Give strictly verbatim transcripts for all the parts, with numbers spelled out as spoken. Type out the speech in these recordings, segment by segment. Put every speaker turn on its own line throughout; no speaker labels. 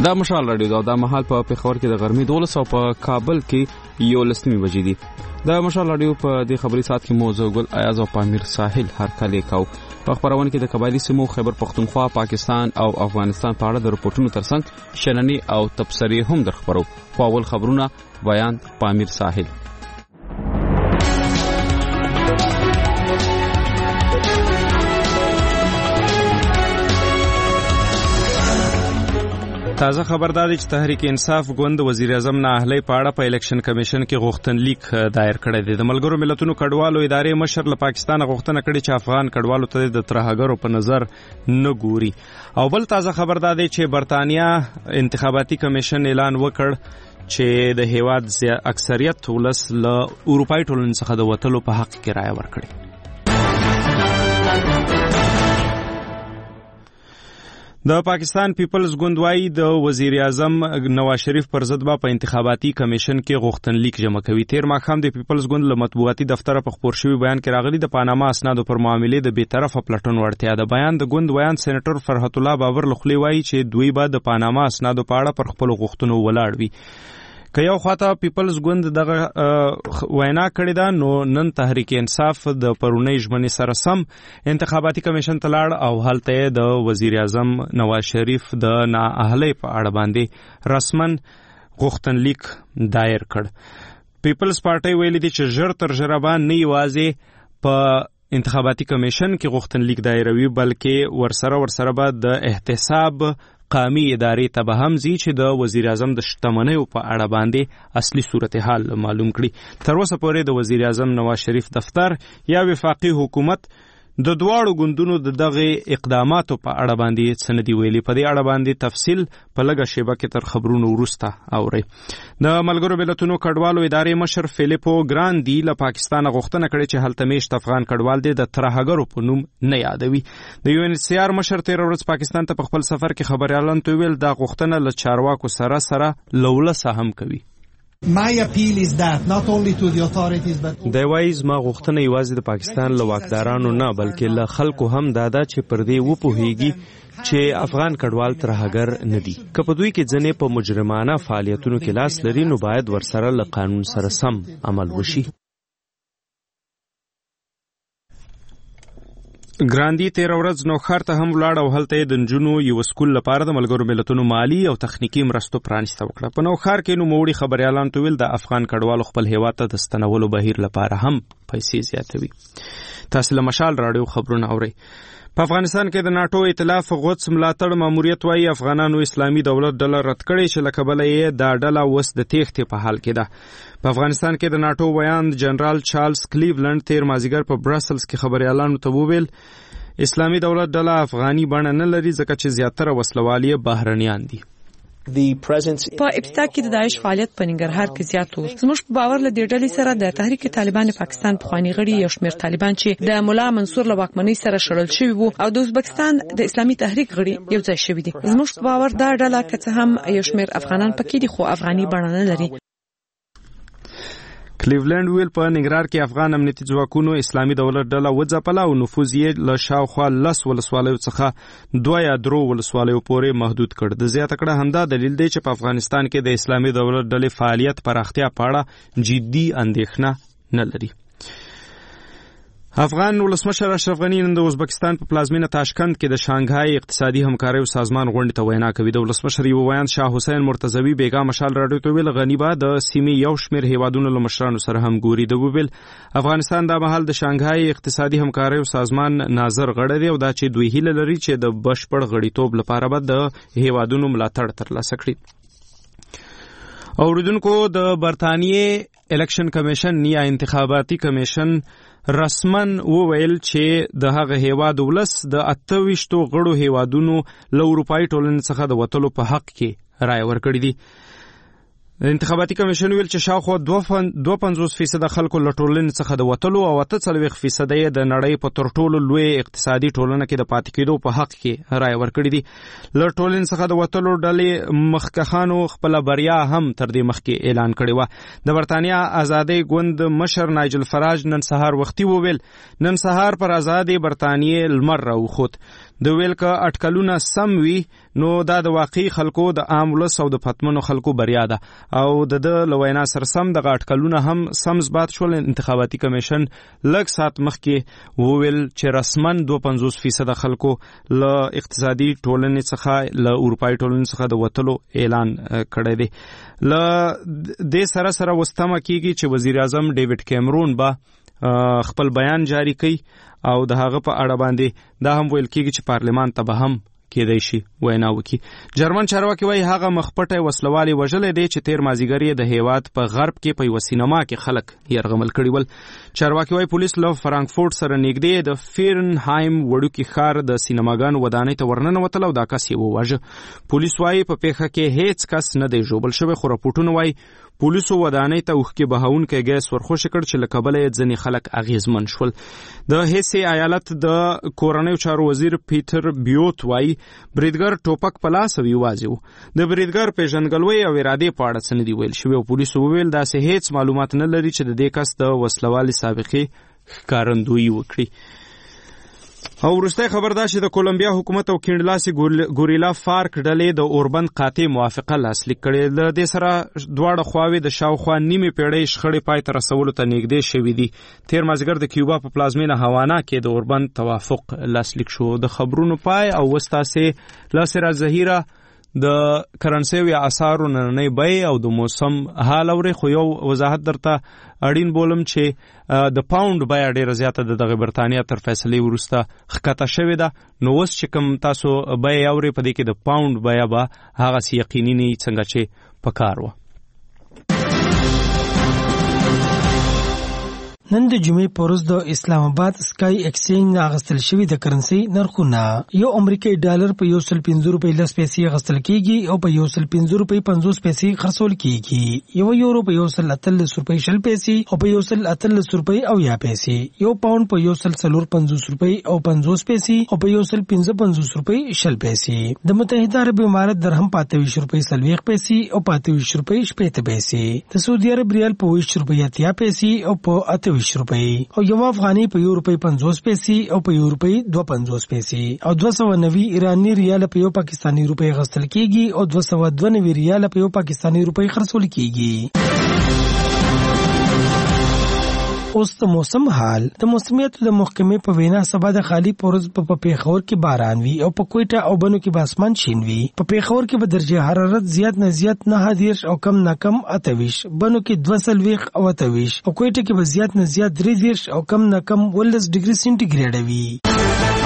دا مشال راډیو دا د مهال په پیښور کې د غرمې دولس او په کابل کې یو لسمي بجې دي. د مشال راډیو په دې خبري سات کې موضوع ګل ایاز او پامیر ساحل هر کله کاو په خبرونه کې د قبایلی سیمو خیبر پختونخوا، پاکستان او افغانستان په اړه د رپورټونو ترڅنګ شننې او تبصرې هم درخبرو. په اول خبرونه بیان پامیر ساحل. تازه خبردار چې تحریک انصاف ګوند وزیر اعظم نه اهلی په اړه په الیکشن کمیشن کې غوښتنلیک دایر کړی دی. د ملګرو ملتونو کډوالو ادارې مشر له پاکستان غوښتنه کړې چې افغان کډوالو ته د ترهګرو په نظر نه ګوري. او بل تازه خبردار دی چې برتانیا انتخاباتي کمیشن اعلان وکړ چې د هیواد اکثریت ولس له اروپایي ټولنې څخه د وتلو په حق کې رایه ورکړي. د پاکستان پیپلز ګوند وايي د وزیر اعظم نواز شریف پر ضد په انتخاباتي کمیشن کې غوښتنلیک جمع کوي. تیر ماښام د پیپلز ګوند له مطبوعاتي دفتر په خبر شوی بیان کې راغلي د پاناما اسنادو پر معاملې د بیطرفه پلټون وړتیا ده. بیان د ګوند ویان سېنیټر فرحت الله بابر لخلی وايي چې دوی به د پاناما اسنادو په اړه پر خپل غوښتنو ولاړ وي. که یو خواته پیپلز ګوند دغه وینا کړې ده، نو نن تحریک انصاف د پرونی ژمنې سره سم انتخاباتي کمیشن ته لاړ او هلته د وزیر اعظم نواز شریف د نااهلۍ په اړه باندې رسمن غوښتنلیک دایر کړ. پیپلز پارټي ویلي دي چې ژر تر ژره به نه یوازې په انتخاباتي کمیشن کې غوښتنلیک دایروي، بلکې ورسره ورسره به د احتساب قومي ادارې ته به هم ځي چې د وزیر اعظم د شتمنیو په اړه باندې اصلي صورتحال معلوم کړي. تر اوسه پورې د وزیر اعظم نواز شریف دفتر یا وفاقي حکومت د دواړو ګوندونو د دغه اقداماتو په اړه باندې څه نه دی ویلي. په دې اړه باندې تفصیل په لږه شیبه کې تر خبرونو وروسته اورئ. د ملګرو ملتونو کډوالو ادارې مشر فیلیپو ګراندي له پاکستان غوښتنه کړې چې هلته میشت افغان کډوال دي د ترهګرو په نوم نه یادوي. د یو ان ایچ سی آر مشر تیر ورځ پاکستان ته په خپل سفر کې خبريالان ته ویل دا غوښتنه له چارواکو سره سره لولسه هم کوي.
My appeal is that not only to the authorities but
د وایز ما غوښتنه یوازې د پاکستان له واکدارانو نه بلکې له خلکو هم دادا چې پر دې وپوهیږي چې افغان کډوال ترهګر نه دي. که په دوی کې ځنې په مجرمانه فعالیتونو کې لاس لري نو باید ورسره له قانون سره سم عمل وشي. ګراندي تیر ورځ نوښار ته هم ولاړ او هلته د نجونو یو سکول لپاره د ملګرو ملتونو مالی او تخنیکی مرستو پرانیسته وکړه. په نوښار کې نو موړي خبريالان ته ویل د افغان کډوالو خپل هیواد ته د ستنولو بهیر لپاره هم پیسې زیاتوي. تاسو له مشال راډیو خبرونه اورئ. په افغانستان کې د ناتو ائتلاف غوڅ ملاتړ ماموریت وايي افغانانو اسلامي دولت ډله رد کړې چې له کبله یې دا ډله اوس د تېښتې په حال کې ده. په افغانستان کې د ناتو ویان جنرال چارلز کلیولند تیر مازیګر په برسلز کې خبريالانو ته وویل اسلامي دولت ډله افغاني بڼه نه لري ځکه چې زیاتره وسلوال یې بهرنیان دي.
په ابتدا کې د داعش فعالیت په ننګرهار کې زیات و. زموږ په باور له دې ډلې سره د تحریک طالبان پاکستان پخوانی غړي یو شمېر طالبان چې د مولا منصور له واکمنۍ سره شړل شوي وو او د ازبکستان د اسلامي تحریک غړي یو ځای شوي دي. زموږ په باور دا ډله که څه هم یو شمېر افغانان پکې دي خو افغاني بڼه نه لري.
کلیولند ویل په ننګرهار کې افغان امنیتي ځواکونو اسلامي دولت ډله وځپله او نفوذ یې له شاوخوا لس ولسوالیو څخه دوه یا درو ولسوالیو پورې محدود کړ. د زیاته کړه همدا دلیل دی چې په افغانستان کې د اسلامي دولت ډلې فعالیت پراختیا په اړه جدي اندېښنه نه لري. افغان ولسمشر اشرف غنی نن د ازبکستان په پلازمینه تاشکند کې د شانګهای اقتصادي همکاریو سازمان غونډې ته وینا کوي. د ولسمشر یو ویان شاه حسین مرتضوی بیګا مشال راډیو ته ویل غنی به د سیمې یو شمېر هیوادونو له مشرانو سره هم ګوري. د ویل افغانستان د مهال د شانګهای اقتصادي همکاریو سازمان ناظر غړی دی او دا چې دوی هیله لري چې د بشپړ غړیتوب لپاره به د هیوادونو ملاتړ ترلاسه کړي. اوریدونکو د برتانیې الیکشن کمیشن یا انتخاباتي کمیشن رسمن وویل چې د هغه هیواد ولس د اته ویشتو غړو هیوادونو له اروپایي ټولنې څخه د وتلو په حق کې رایه ورکړې دي. انتخاباتي کمیشن ویل چې شاوخوا دوه پنځوس فیصد خلکو له ټولنې څخه د وتلو او اته څلوېښت فیصد یې د نړۍ په تر ټولو لوی اقتصادي ټولنه کې د پاتې کېدو په حق کې رایه ورکړې دي. له ټولنې څخه د وتلو ډلې مخکښانو خپله بریا هم تر دې مخکې اعلان کړې وه. د برتانیا ازادۍ ګوند مشر نایجل فراج نن سهار وختي وویل نن سهار پر ازادې برتانیې لمر راوخوت.
د ویل ک اټکلونه سم وي نو دا د واقعي خلکو د عام ولس او د پتمنو خلکو بریا ده او د د لوینا سر سم د اټکلونه هم سم ثبات شول. انتخاباتي کمیشن لږ سات مخکې وویل چې رسمن دوه پنځوس فیصد خلکو له اقتصادي ټولنې څخه له اروپאי ټولنې څخه د وتلو اعلان کړی دی. ل د سره سره وستمه کیږي چې وزیر اعظم ډیوډ کیمرون با خپل بیان جاری کړي او د هغه په اړه باندې دا هم ویل کیږي چې پارلمان ته به هم کېدای شي وینا وکړي. جرمن چارواکي وایي هغه مخپټه وسلوالي وژلې دی چې تیر مازیګر یې د هیواد په غرب کې په یو سینما کې خلک یرغمل کړي ول. چارواکي وایي پولیس له فرانکفورت سره نږدې د فیرنهایم وړوکي ښار د سینماګانو ودانۍ ته ورننوتل او دا کس یې وواژه. پولیس وایي په پیښه کې هیڅ کس نه دی ژوبل شوی خو راپورټونه وایي پولیسو ودانۍ ته اوښکې بهونکی ګیس ورخوشې کړ چې له کبله یې ځینې خلک اغېزمن شول. د هیسې ایالت د کورنیو چارو وزیر پیټر بیوت وایي بریدګر ټوپک په لاس او یوازې و. د بریدګر پیژندګلوۍ او ارادې په اړه څه نه دي ویل شوي او پولیسو وویل داسې هیڅ معلومات نه لري چې د دې کس د وسلوالي سابقې ښکارندویي وکړي. او وروستی خبر دا چې د کولمبیا حکومت او کینډلاسي ګوریلا فارک ډلې د اوربند قاطع موافقه لاسلیک کړې. د دې سره دواړه خواوې د شاوخوا نیمې پیړۍ شخړې پای ته رسولو ته نږدې شوي دي. تیر مازدیګر د کیوبا په پلازمینه هاوانا کې د اوربند توافق لاسلیک شو. د خبرونو پای او وستاسې لاسره ظهیره د کرنسیو یا اسعارو نننۍ بیې او د موسم حال اوري. خو یو وضاحت درته اړین بولم چې د پاوند بیه ډیره زیاته د دغه برتانیا تر فیصلې وروسته ښکته شوې ده. نو اوس چې کوم تاسو بیه اوري په دې کې د پاوند بیه به هغسې یقیني نه څنګه چې په کار وه.
نن د جمعې په ورځ د اسلام آباد سکای ایکسچینج نه اخیستل شوي د کرنسي نرخونه یو امریکایي ډالر په یو سل پنځه روپۍ لس پیسې اخیستل کېږي او په یو سل پنځه روپۍ پنځوس پیسې خرڅول کېږي. یو یورو په یو سل اتلس روپۍ شل پیسې او په یو سل اتلس روپۍ اویا پیسې. یو پاوند په یو سل څلور پنځوس روپۍ او پنځوس پیسې او په یو سل پنځه پنځوس روپۍ شل پیسې. د متحده عرب امارات درهم په اته ویشت روپۍ څلوېښت پیسې او په اته ویشت روپۍ شپېته پیسې. د سعودي عرب ریال په اووه ویشت روپۍ اتیا پیسې او په اته روپۍ او یو افغاني په یو روپۍ پنځوس پیسې او په یو روپۍ دوه پنځوس پیسې او دوه سوه نوي ایراني ریال په یو پاکستاني روپۍ غستل کېږي او دوه سوه دوه نوي ریال په یو پاکستاني روپۍ خرڅول کېږي. اوس د موسم حال. د موسمیاتو د محکمې په وینا سبا د خالی پورز په پیښور کې باران وي او په کوټه او بنو کې باسمان شین وي. په پیښور کې به درجه حرارت زیات نه زیات نه دیرش او کم نه کم اته ویشت، بنو کې دوه څلوېښت او اته ویشت او کوټه کې به زیات نه زیات درې دیرش او کم نه کم ولس ډیګري سینټیګریډ وي.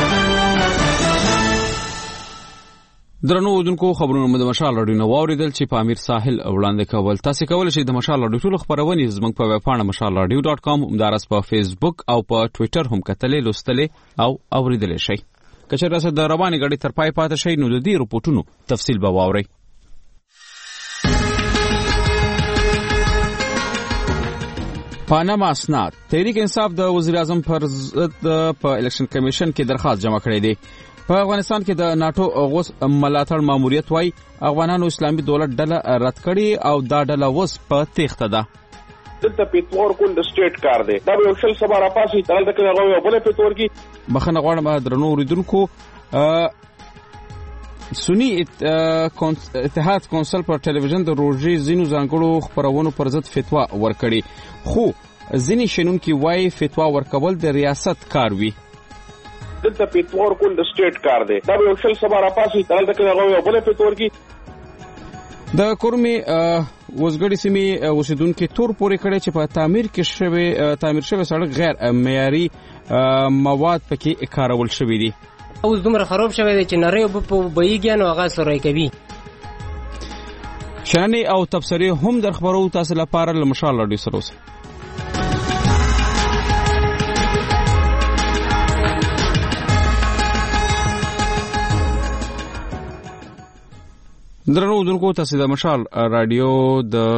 درنو اودونکو خبرونه مو د مشال راډیو نو واوریدل چې په امیر ساحل وړاندې کول. تاسو کولای شئ د مشال راډیو ټول خبرونه زموږ په ویب پاڼه مشال راډیو ډاټ کام همدارس په فیسبوک او په ټوئیټر هم کتلې لوستلې او اوریدلې شئ. کچې راځه د رواني غړي تر پای پاتې شئ نو د دې رپورټونو تفصیل به واورئ. پاناما اسناد. تحریک انصاف د وزیر اعظم پر ضد په الیکشن کمیشن کې درخواست جمع کړی دی. په افغانستان کې د ناتو اوغوس ملاتړ ماموریت وای افغانانو اسلامي دولت ډله رد کړي او دا ډله اوس په تېښته ده.
دلته پیټور کول د سټیټ کار دی. دا یو شل سبا را پاسي تل د کله غوي بل پیټور کې
بخنه غواړم درنو اوریدونکو سنی اتحاد کونسل پر ټلویزیون د روزي زینو ځانګړو خبرونو پر ضد فتوا ورکړي خو ځینې شنونکي وای فتوا ورکول د ریاست کار وي.
دلته پیټور کول د سټیټ کار دی. دا یو شل سبا را پاسي تل د کله غوي بل پیټور کې
د کورمي وزګړي سیمې اوسیدونکو تور پورې کړي چې په تعمیر کې شوی تعمیر شوی سړک غیر معیاري مواد پکې کارول شوی دي.
اوس دومره خراب شوی دی چې نری په بېګیان او هغه سره کوي.
شانې او تبصرې هم در خبرو تاسو لپاره له مشال راډیو سره اوسئ. درنو اودونکو تاسو د مشال راډیو د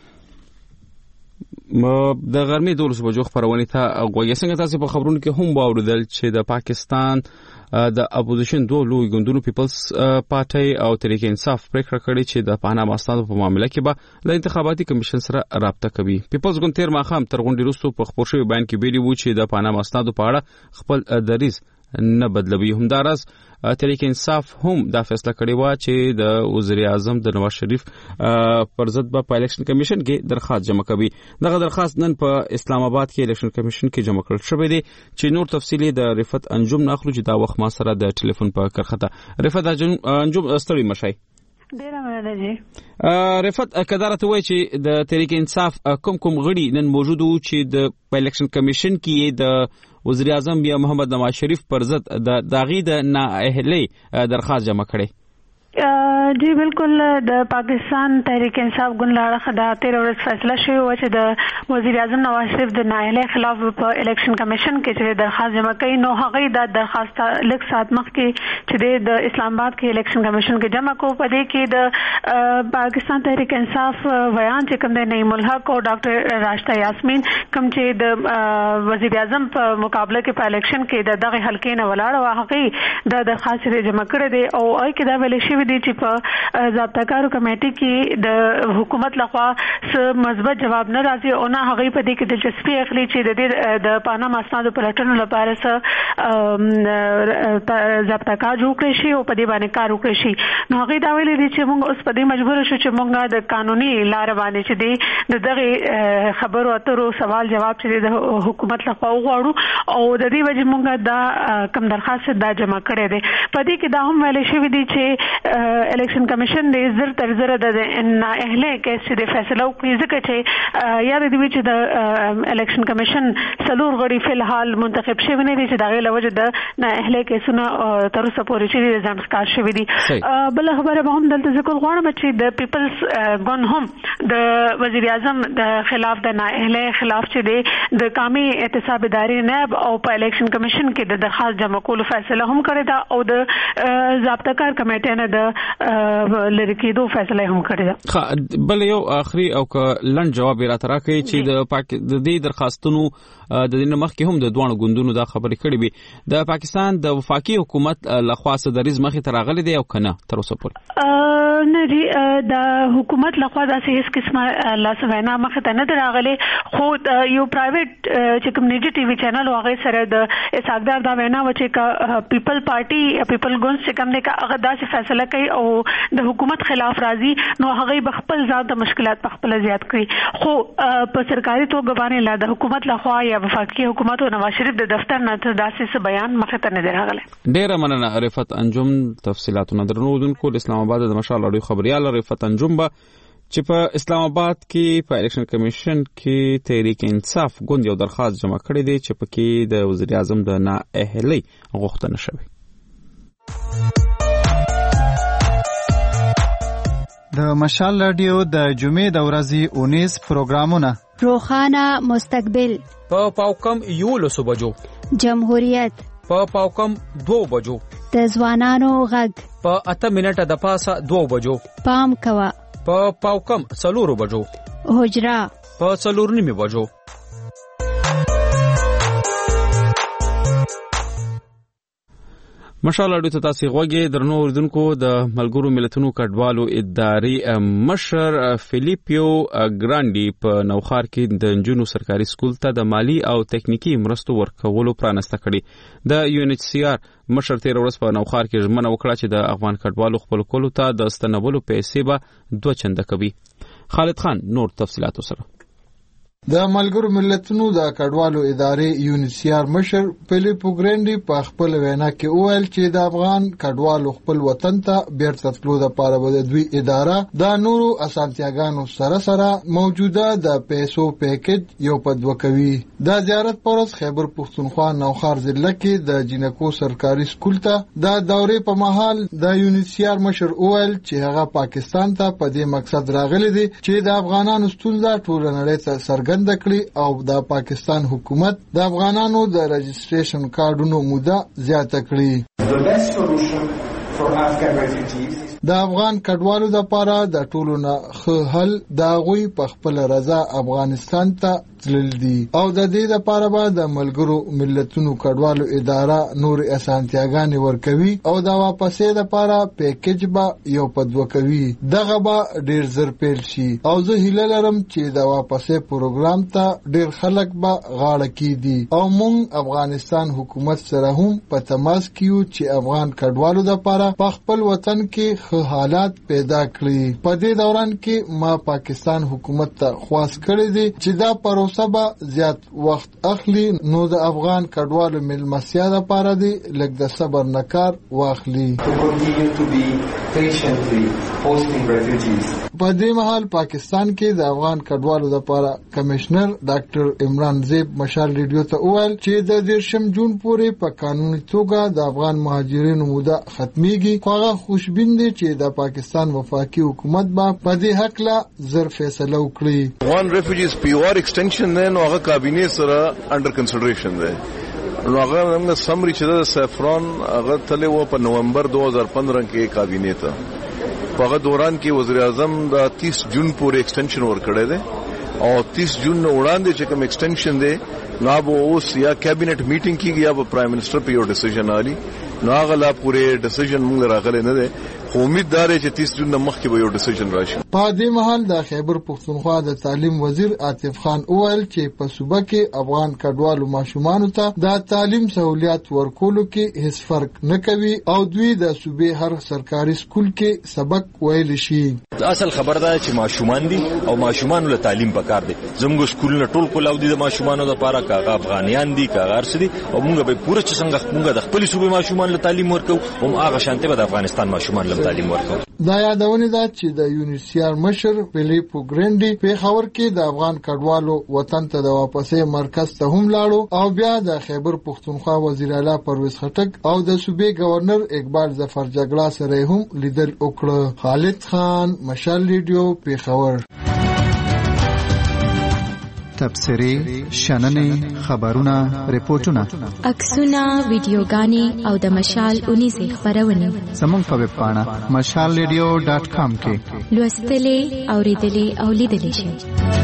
د غرمې دولس بجو خبرونه ته غوږی څنګه تاسو په خبرونو کې هم باوردل چې د پاکستان د اپوزیشن دوه لوی ګوندونو پیپلز پارټي او تحریک انصاف پریکړه کړې چې د پاناما اسنادو په معاملې کې به له انتخاباتي کمیشن سره رابطه کوي. پیپلز ګوند تیر ماخام تر غونډې وروسته په خبر شوی بیان کې ویلي وو چې د پاناما اسنادو په اړه خپل دریځ نه بدلوي. همدارس تحریک انصاف هم دا فیصله کړې و چې د وزیر اعظم د نواز شریف پر ضد په الیکشن کمیشن کې درخواست جمع کوي. دغه درخواست نن په اسلام آباد کې الیکشن کمیشن کې جمع کړل شوی دی چې نور تفصیلی د رفعت انجم ناخلو چې دا وخت ما سره د ټلیفون په کرخته. رفعت انجم ستړي مشای.
ډیره مننه جی.
رفعت کدارت وای چې د تحریک انصاف کوم کوم غړي نن موجود وو چې د الیکشن کمیشن کې د وزیر اعظم بیا محمد نواز شریف پر ضد د داغي د نااهلی درخواست جمع کړي.
جی بالکل د پاکستان تحریک انصاف ګوند له اړخه د تیر ورځ فیصله شوې و چې د وزیر اعظم نواز شریف د نااهلۍ خلاف په الیکشن کمیشن کې چې درخواست جمع کوي نو هغه د درخواست لږ ساعت مخکې چې د اسلام آباد کې الیکشن کمیشن کې جمع کو په دې کې د پاکستان تحریک انصاف ویان چې کوم د نعیم الحق او ډاکټر راشده یاسمین کوم چې د وزیر اعظم په مقابله کې په الیکشن کې د دغه حلقې نه ولاړ و هغه د درخواست جمع کړی دی او اې کې دا ویل شوی دی چې په ضابطه کارو کمیټې کې د حکومت لخوا څه مثبت جواب نه راځي او نه هغه په دې کې دلچسپي اخلي چې د دې د پاناما اسنادو پلټنو لپاره څه ضابطه کار جوړ کړی شي او په دې باندې کار وکړي شي. نو هغه دا ویلي دي چې موږ اوس په دې مجبور شو چې موږ د قانوني لار باندې چې دی د دغه خبرو اترو سوال جواب چې د حکومت لخوا وغواړو او د دې وجه موږ دا کم درخواست دا جمع کړی دی. په دې کې دا هم ویل شوی دی چې الیکشن کمیشن د زر تر زر د نااهلۍ کیس چې د فیصله وکړي ځکه چې یاد دی چې د الیکشن کمیشن څلور غړي فل حال منتخب شوي نه دي چې دغه لوجه د نااهلۍ کیسونه تر اوسه پورې چې ځان ښکار شوي دي. بل خبره به هم دلته ذکر غواړم چې د پیپلز ګوند هم د وزیر اعظم د خلاف د نااهلۍ خلاف چې دی د قومي احتساب ادارې نائب او په الیکشن کمیشن کې د درخواست جمع کولو فیصله هم کړې ده او د ضابطه کار کمیټې نه د لری کېدو فیصله هم کړې ده.
بل یو اخري او ک لند جواب راته راکړي چې د پاک د دې درخواستونو د دې مخکې هم د دوه ګوندونو دا خبرې کړې وي د پاکستان د وفاقي حکومت لخوا صدریز مخې ته راغلي دی او کنه تر اوسه پورې
نه دی د حکومت لخوا داسې هیڅ قسمه لاسوینا مخې ته نه راغلي خو یو پرایویټ چې کوم نيجي ټي وي چینل هغه سره د اساقدار دا وینا و چې پیپل پارټي پیپل ګوند چې کوم دی هغه داسې فیصله کوي او د حکومت خلاف راځي نو هغه بخپل ځان د مشکلات په خپل زیات کړي خو په سرکاري توګه باندې لا د حکومت لخوا یا وفاقي حکومت او نواز شریف د دفتر نه داسې بیان مخې ته نه راغلی.
ډیره مننه رفعت انجم تفصیلاتونه درنودونکو د اسلام آباد د مشال اړیو خبريال رفعت انجم به چې په اسلام آباد کې په الیکشن کمیشن کې تحریک انصاف ګوند یو درخواست جمع کړی دی چې پکې د وزیر اعظم د نااهلۍ غوښتنه شوې.
د مشال رادیو د جمعې د ورځې اونیز پروګرامونه
روخانه مستقبل
په پاوکم یولسو بجو
جمهوریت
په پاوکم دو بجو
د ځوانانو غږ
په اته منټه د پاسه دو بجو
پام کوا
په پاوکم څلورو بجو
حجرا
په څلور نیمه بجو. مشال اړیو ته تاسو غوږی درنو اوردونکو د ملګرو ملتونو کډوالو ادارې مشر فلیپیو ګرانډي په نوخار کې د جنونو سرکاري سکول ته د مالی او تکنیکی مرستو ورکولو پرانسته کړي. د یو ان ایچ سی آر مشر تیر ورځ په نوخار کې ژمنه وکړه چې د افغان کډوالو خپل کولو ته د ستنولو پیسې به دوه چنده کوي. خالد خان نور تفصيلات سره.
د ملګرو ملتونو د کډوالو ادارې یو ان ایچ سی آر مشر فلیپو ګرانډي په خپل وینا کې وویل چې د افغان کډوالو خپل وطن ته بیرته تلو لپاره به د دوی اداره د نورو اسانتیاګانو سره سره موجوده د پیسو پیکیج یو پدو کوي. د زیارت پرز خیبر پښتونخوا نوخار ضلع کې د جنکو سرکاري سکول ته د دورې په مهال د یو ان ایچ سی آر مشر وویل چې هغه پاکستان ته په دې مقصد راغلی دی چې د افغانانو ستونزه ټول نړۍ ته سرګ کړي او د پاکستان حکومت د افغانانو د رجسټریشن کارډونو موده زیاته کړي. د افغان کډوالو لپاره د ټولو نه ښه حل د هغوی په خپل رضا افغانستان ته تلل دي او د دې لپاره به د ملګرو ملتونو کډوالو اداره نور اسانتیاګانې ورکوي او د واپسې لپاره پیکیج به یو په دوه کوي. دغه به ډیر زر پیل شي او زه هیله لرم چې د واپسې پروګرام ته ډیر خلک به غاړه کیدي او موږ افغانستان حکومت سره هم په تماس کیو چې افغان کډوالو لپاره په خپل وطن کې ښه حالات پیدا کړي. په دې دوران کې ما پاکستان حکومت ته خواست کړی دی چې دا پروسه به زیات وخت اخلي نو د افغان کډوالو ملمسیا لپاره دی لږ د صبر نه کار واخلي. په دې مهال پاکستان کې د افغان کډوالو لپاره کمشنر ډاکټر عمران زیب مشال ریډیو ته وویل چې د دیرشم جون پورې په قانوني توګه د افغان مهاجرینو موده ختميږي خو هغه خوشبین دي چې د پاکستان وفاقي حکومت به په دې حق لا زر فیصله وکړي.
افغان ریفیوجیز پی او آر ایکسټنشن نه نو هغه کابینه سره انډر کنسیډریشن ده. نو هغه موږ سمري چې د سفران هغه تله و په نومبر دو هزار پندرہ کې کابینه ته په هغه دوران کې وزیر اعظم د تیس جون پورې ایکسټنشن ورکړی دی او تیس جون نو وړاندې چې کوم ایکسټنشن دی نو به اوس یا کابینټ میټینګ کیږي یا به پرایم منسٹر په یو ډیسیژن علي نو هغه لا پورې ډیسیژن موږ راغلی نه دی خو امید دار چې تیس جون مخکې به یو ډیسیژن راشي.
په دې مهال د خیبر پښتونخوا د تعلیم وزیر عاطف خان وویل چې په صوبه کې افغان کډوالو ماشومانو ته د تعلیم سہولیات ورکولو کې هیڅ فرق نه کوي او دوی د صوبې هر سرکاري سکول کې سبق ویل شي.
اصل خبر ده چې ماشومان دي او ماشومان له تعلیم پکار دي. زموږ سکولونه ټول کولاو دي د ماشومانو لپاره کاغه افغانیان دي کاغه ارس دي او موږ به پوره چې څنګه موږ د خپل صوبې ماشومان له تعلیم ورکو هم هغه شانته به د افغانستان ماشومان له تعلیم ورکو.
دا یادونه ده چې د یونیسیار مشر فلیپو ګرینډي په خبر کې د افغان کډوالو وطن ته د واپسې مرکز ته هم لاړو او بیا د خیبر پښتونخوا وزیر اعلی پرویز خټک او د صوبې گورنر اقبال ظفر جګړه سره هم لیدل وکړه. خالد خان مشال ریډیو په خبر.
تبصری، شننې، خبرونه، ریپورتونه،
عکسونه، ویډیوګانې او د مشال اونیزه خبرونه
زموږ په ویب پاڼه مشال ریډیو ډاټ کام کې
لوستلې، اوریدلې او لیدلې شئ.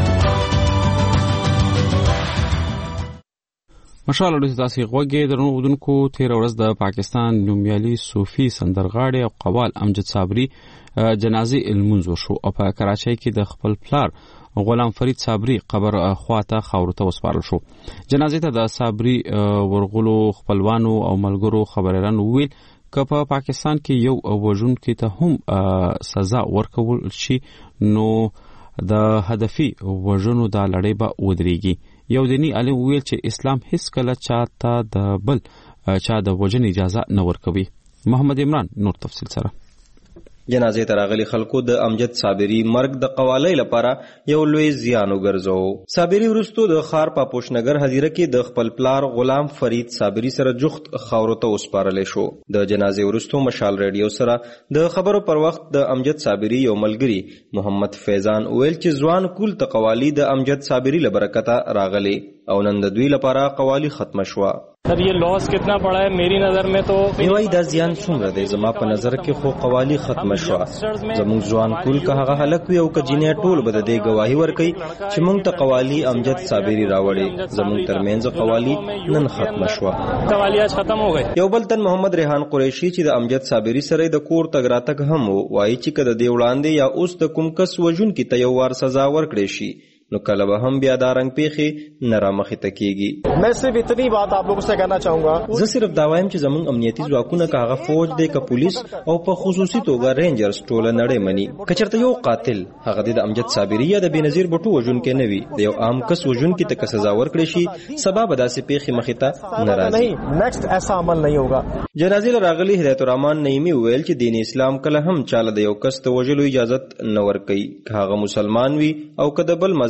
مشال اړیس داسې غوږی درنو غوډونکو تیر ورځ د پاکستان نومیالي صوفي سندرغاړي او قوال امجد صابري جنازې المنځ وشو او په کراچۍ کې د خپل پلار غلام فرید صابری قبر خواته خاورته وسپارل شو. جنازې ته د صابری ورغلو خپلوانو او ملګرو خبريالانو ویل که په پا پاکستان کې یو وژونکي ته هم سزا ورکول شي نو د هدفي وژنو د لړۍ به ودرېږي. یو دیني عالم ویل چې اسلام هیڅ کله چاته د بل چا د وژنې اجازه نه ورکوي. محمد عمران نور تفصیل سره.
جنازې ته راغلي خلکو د امجد صابری مرګ د قوالۍ لپاره یو لوی زیان وګرځاو. صابری وروسته د ښار په پوشنګر هدیره کې د خپل پلار غلام فرید صابری سره جخت خاورو ته وسپارل شو. د جنازې وروسته مشال ریډیو سره د خبرو پر وخت د امجد صابری یو ملګری محمد فیضان ویل چې ځوان کول ته قوالی د امجد صابری له برکته راغلي او نن د دوی لپاره قوالی ختم شوه.
Sir ये loss कितना पड़ा है मेरी नजर में तो
میوای د زیان څومره دی زما په نظر کې خو قوالی ختم شوه. زموږ ځوان کول که هغه هلک وي او که جینې ټول به د دې ګواهي ورکوي چې موږ ته قوالی امجد صابری راوړي. زموږ ترمنځ قوالی نن ختم شوه.
قوالی اج ختم هو گئی.
یو بل تن محمد ریحان قریشی چې د امجد صابری سره د کور تګ راتګ هم وایي چې کده دی وړاندې یا اوس د کوم کس وژن کې ته یو وار سزا ورکړي شي نو کله به هم بیا دا رنګ پیخي نه رامخې ته کیږي.
मैं सिर्फ इतनी बात आप लोगों से कहना चाहूंगा
زه صرف دا وایم چې زموږ امنیتي ځواکونه که هغه فوج دی که پولیس او په خصوصي توګه رینجرز ټوله نړۍ مني که چېرته یو قاتل هغه د امجد صابري یا د بېنظیر بټو وژونکی نه وي د یو عام کس وژونکي ته که سزا ورکړی شي سبا به داسې پیښې مخې ته نه راځي.
نیکسٹ ایسا عمل نہیں ہوگا.
جنازې له راغلي هدایت الرحمن نعیمي وویل چې دین اسلام کله هم چاله د یو کس ته وژلو اجازت نه ورکوي که هغه مسلمان وي او که د بل مذهب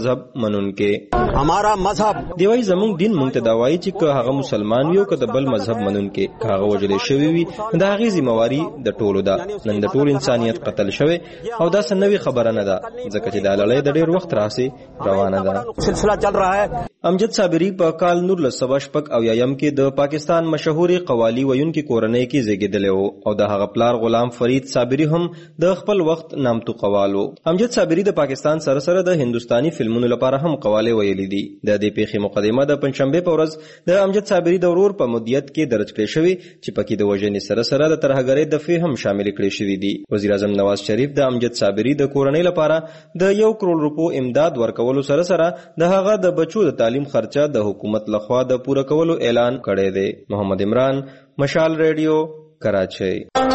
مذهب منونکې.
हमारा मذहब
دیوای زمونږ دین مونږ ته دا وایي چې که هغه مسلمان وي او که د بل مذهب منونکې که هغه وژل شوی وي د هغې ذمہواري د ټولو ده. نن د ټول انسانیت قتل شوی او دا څه نوې خبره نه ده ځکه چې دا لړۍ د ډېر وخت راهیسې روانه ده.
سلسله چل رہا ہے.
امجد صابری په کال نولس سوه شپږ اویایم کې د پاکستان مشهورې قوالي ویونکي کورنۍ کې زیږېدلی و او د هغه پلار غلام فرید صابری هم د خپل وخت نامتو قوال و. امجد صابری د پاکستان سره سره د هندوستاني فلمونو لپاره هم قوالې ویلي دي. د دې پیښې مقدمه د پنجشنبې په ورځ د امجد صابری د ورور په مدیریت کې درج کړې شوې چې پکې د وژنې سره سره د ترهګرۍ دفعې هم شامل کړې شوې دي. وزیر اعظم نواز شریف د امجد صابری د کورنۍ لپاره د یو کروڑ روپو امداد ورکولو سره سره د هغه د بچو د تعلیم خرچه د حکومت لخوا د پوره کولو اعلان کړی دی. محمد عمران، مشال ریډیو، کراچۍ.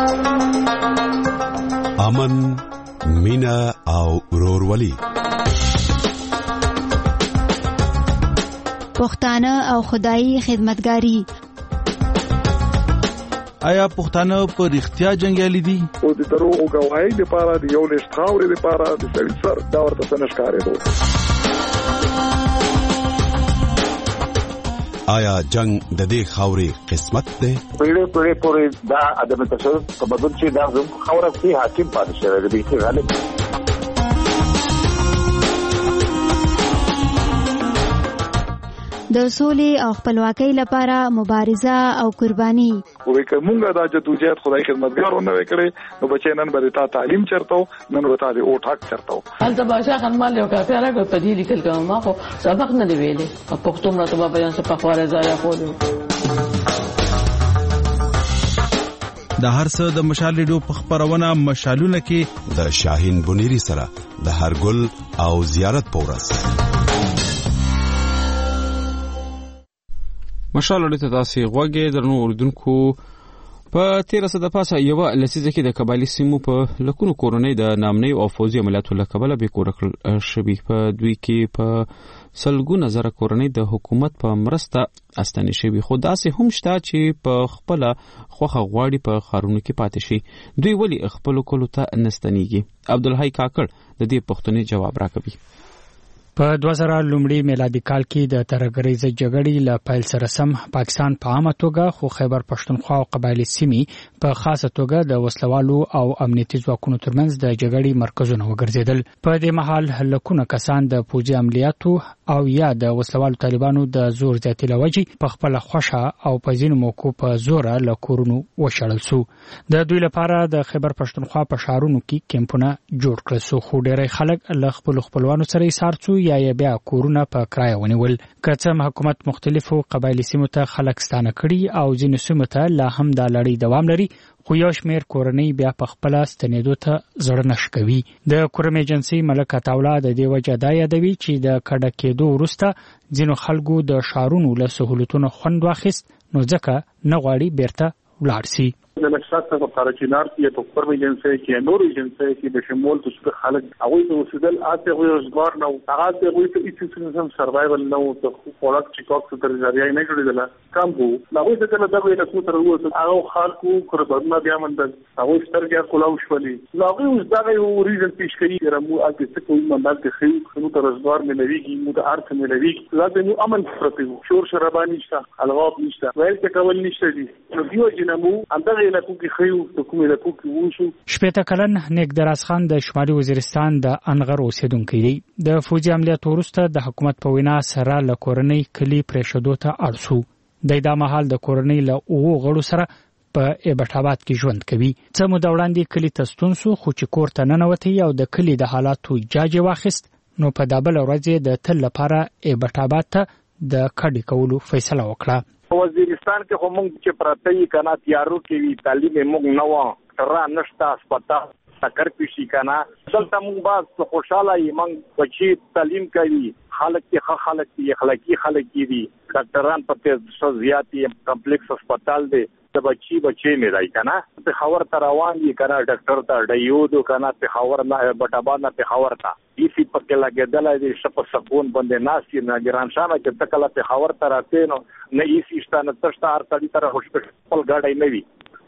امن، مینا او ورورولي.
پښتانه او خدایي خدمتګاری.
آیا پښتانه په رښتیا جنگیالي دي؟
او د دروغو گواهی لپاره د یو لښت خاورې لپاره د سړي سر دا ورته څه نه ښکارېدو.
آیا جنگ د دې خاورې قسمت دی؟
پیړې پیړې پورې دا عدم تشدد په بدل چې دا زموږ خاوره کې حاکم پاتې شوی دی. بیخي غالب
د سولې او خپلواکۍ لپاره مبارزه او قرباني.
وې که مونږه دا جدوجہد خدای خدمتګار ونه وکړي نو بچی نن به تا تعلیم چرته نن به تا د اوټ حق چرته
هلته بادشاه خان مال یو کافي راغی په دې لیکل کوم ما خو سبق نه دی ویلې په پښتو مله ته بیان څه په خواره ځای خو
د هر څه د مشال ریډیو په خبرونه مشالونه کې
د شاهین بنيري سره د هرګل او زیارت پورس.
مشال ورته تاسو غوږی درنو اوردونکو په تیر څه د پاسه یو لسیزه کې د قبایلی سیمو په لکونو کورنۍ د نامنۍ او فوزي عملیاتو له کبله به کور کړل شوی. په دوی کې په سلګونه زره کورنۍ د حکومت په مرسته استنې شوی خو داسې هم شته چې په خپل خوخه غواړي په خارونو کې پاتې شي. دوی ولی خپل کولو ته نستنیږي؟ عبدالحی کاکړ د دې پوښتنې جواب راکوي.
په دوه زره لومړي میلادي کال کې د ترهګرۍ ضد جګړې له پیل سره سم پاکستان په عامه توګه خو خیبر پښتونخوا او قبایلی سیمې په خاصه توګه د وسلوالو او امنیتي ځواکونو ترمنځ د جګړې مرکزونه وګرځېدل. په دې مهال لکونه کسان د پوځي عملیاتو او یا د وسلوالو طالبانو د زور زیاتي له وجې په خپله خوښه او په ځینو موقعو په زوره له کورونو وشړل سو. د دوی لپاره د خیبر پښتونخوا په ښارونو کې کیمپونه جوړ کړل سو خو ډېری خلک له خپلو خپلوانو سره ایسار سو یا یې بیا کورونه په کرایه ونیول. که څه هم حکومت مختلفو قبایلي سیمو ته خلک ستانه کړي او ځینو سیمو ته لا هم دا لړۍ دوام لري خو یو شمېر کورنۍ بیا په خپله ستنېدو ته زړه نه ښه کوي. د کورم ایجنسۍ ملک عطاالله د دې وجه دا یادوي چې د کډه کېدو وروسته ځینو خلکو د ښارونو له سهولتونو خوند واخیست نو ځکه نه غواړي بیرته ولاړ سي.
د لښات په قراچینار کې په کورم ایجنسۍ کې نور ایجنسۍ کې د شمول د خلک هغه د وسیدل اته روزګار نه هغه د وی ته هیڅ څه سروایول نه او د خوراک چې کوڅه تر ځای نه جوړیدل کم وو. هغه څنګه د دغه له کوتر وو هغه خلکو قربانونه بیا مندل هغه سترګې کولاو شولې هغه اوس دا یو ریزن پیش کړي رمو اګه څه کوي مندل کې خو نو تر روزګار ملويږي مو د ارث ملويږي لازم نو امن پرته شور شرابانی نشته الغاب نشته وایي څه کول نشته دي نو دیو جنمو اندغه
شپېته کلن نیک دراز خان د شمالي وزیرستان د انغر اوسیدونکی دی. د فوجي عملیاتو وروسته د حکومت په وینا سره له کورنۍ کلي پرېښودو ته اړ سو. دی دا مهال د کورنۍ له اوو غړو سره په ایبټ آباد کې ژوند کوي. څه موده وړاندې کلي ته ستون سو خو چې کور ته ننوتی او د کلي د حالاتو جاج واخیست نو په دا بله ورځ د تل لپاره ایبټ آباد ته د کډې کولو فیصله وکړه.
وزیرستان کې خو مونږ چې پراته یې کنه تیارو کې وی تعلیم مونږ نه و تر نشته هسپتال سکر پیشي کنه دلته مونږ باز خوشاله یې مونږ بچي تعلیم کوي خلک کې خلک کې اخلاقی خلک کې دي ډاکټران په زیاتی کمپلیکس هسپتال دی د بچي بچي نه راي کنه په خبر تر روان دي کنه ډاکټر ته ډیودو کنه په خبر نه بټابا نه په خبر تا ایسی پکې لګیدل دي شپ سکون باندې ناسي نه ګران شانه چې تکله په خبر تر راته نو نه ایسی ستانه تشته ارتړي تر هوسپټل ګاډي نه وي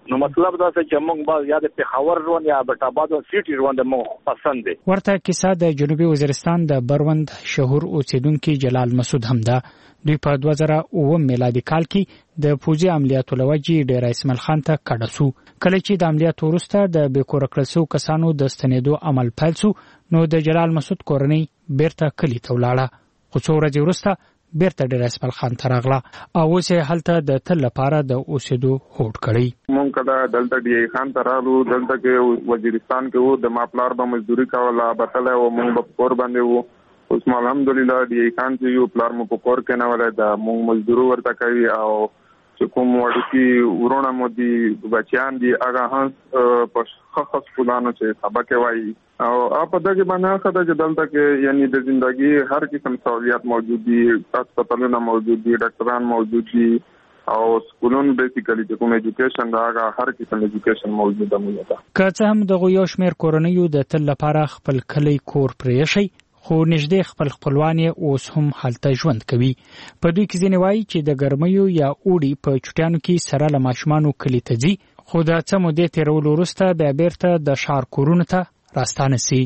نو مطلب دا چې موږ باز یا د پېښور روان یا بټاباد سیټي روان د موږ پسند دي.
ورته کیسه د جنوبي وزیرستان د بروند شهور اوسیدونکو جلال مسعود هم ده. دوی په دوه زره اووه میلادي کال کې د پوځي عملیاتو لوجې ډیر اسماعیل خان ته کډه سو. کله چې د عملیاتو وروسته د بیکور کړل شو کسانو د ستنېدو عمل پیل سو نو د جلال مسعود کورنۍ بیرته کلی ته ولاړه. خو څو ورځې وروسته بیرته ډیر اسماعیل خان ته راغله او اوس یې هلته د تل لپاره د اوسېدو هوډ کړی.
مونږ کله دلته ډی خان ته راغلو، دلته کې وزیرستان کې وو، د ماپلار به مزدوري کوله، بتله او مونږ په کور باندې وو. اوس الحمدلله ډی خان چې یو پلار مو په کور کې نه ولای دا مونږ مزدوري ورته کوي او چې کوم وړکی ورونه مو دي بچیان دي هغه هم په خاص پلانو چې سبق وایي او په دغه باندې خدای چې دلته کې یعنی د ژوندۍ هر قسم سہولیات موجود دي، هسپتالونه موجود دي، ډاکټران موجود دي او سکولونه بیسیکلی چې کوم ایجوکیشن دا هر قسم ایجوکیشن موجود ده.
که څه هم دغه یو شمېر کورنیو د تل لپاره خپل کلی کور پرې شي خو نږدې خپل خپلوان یې اوس هم هلته ژوند کوي. په دوی کې ځینې وایي چې د ګرمیو یا اوړي په چټیانو کې سره له ماشومانو کلي ته ځي خو د څه مودې تېرولو وروسته بیا بیرته د ښار کورونو ته راستانه سي.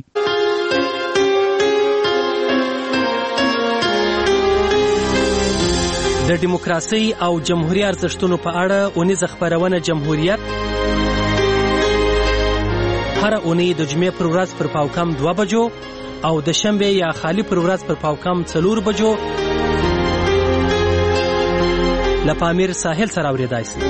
د دیموکراسۍ او جمهوریت ارزښتونو په اړه اونیزه خپرونه جمهوریت هر اونۍ د جمعې پر ورځ پر پاوکم دوه بجو او د شنبه یا خالی پر ورځ پر پاوکم څلور بجو له پامیر ساحل سره اورېدای شي.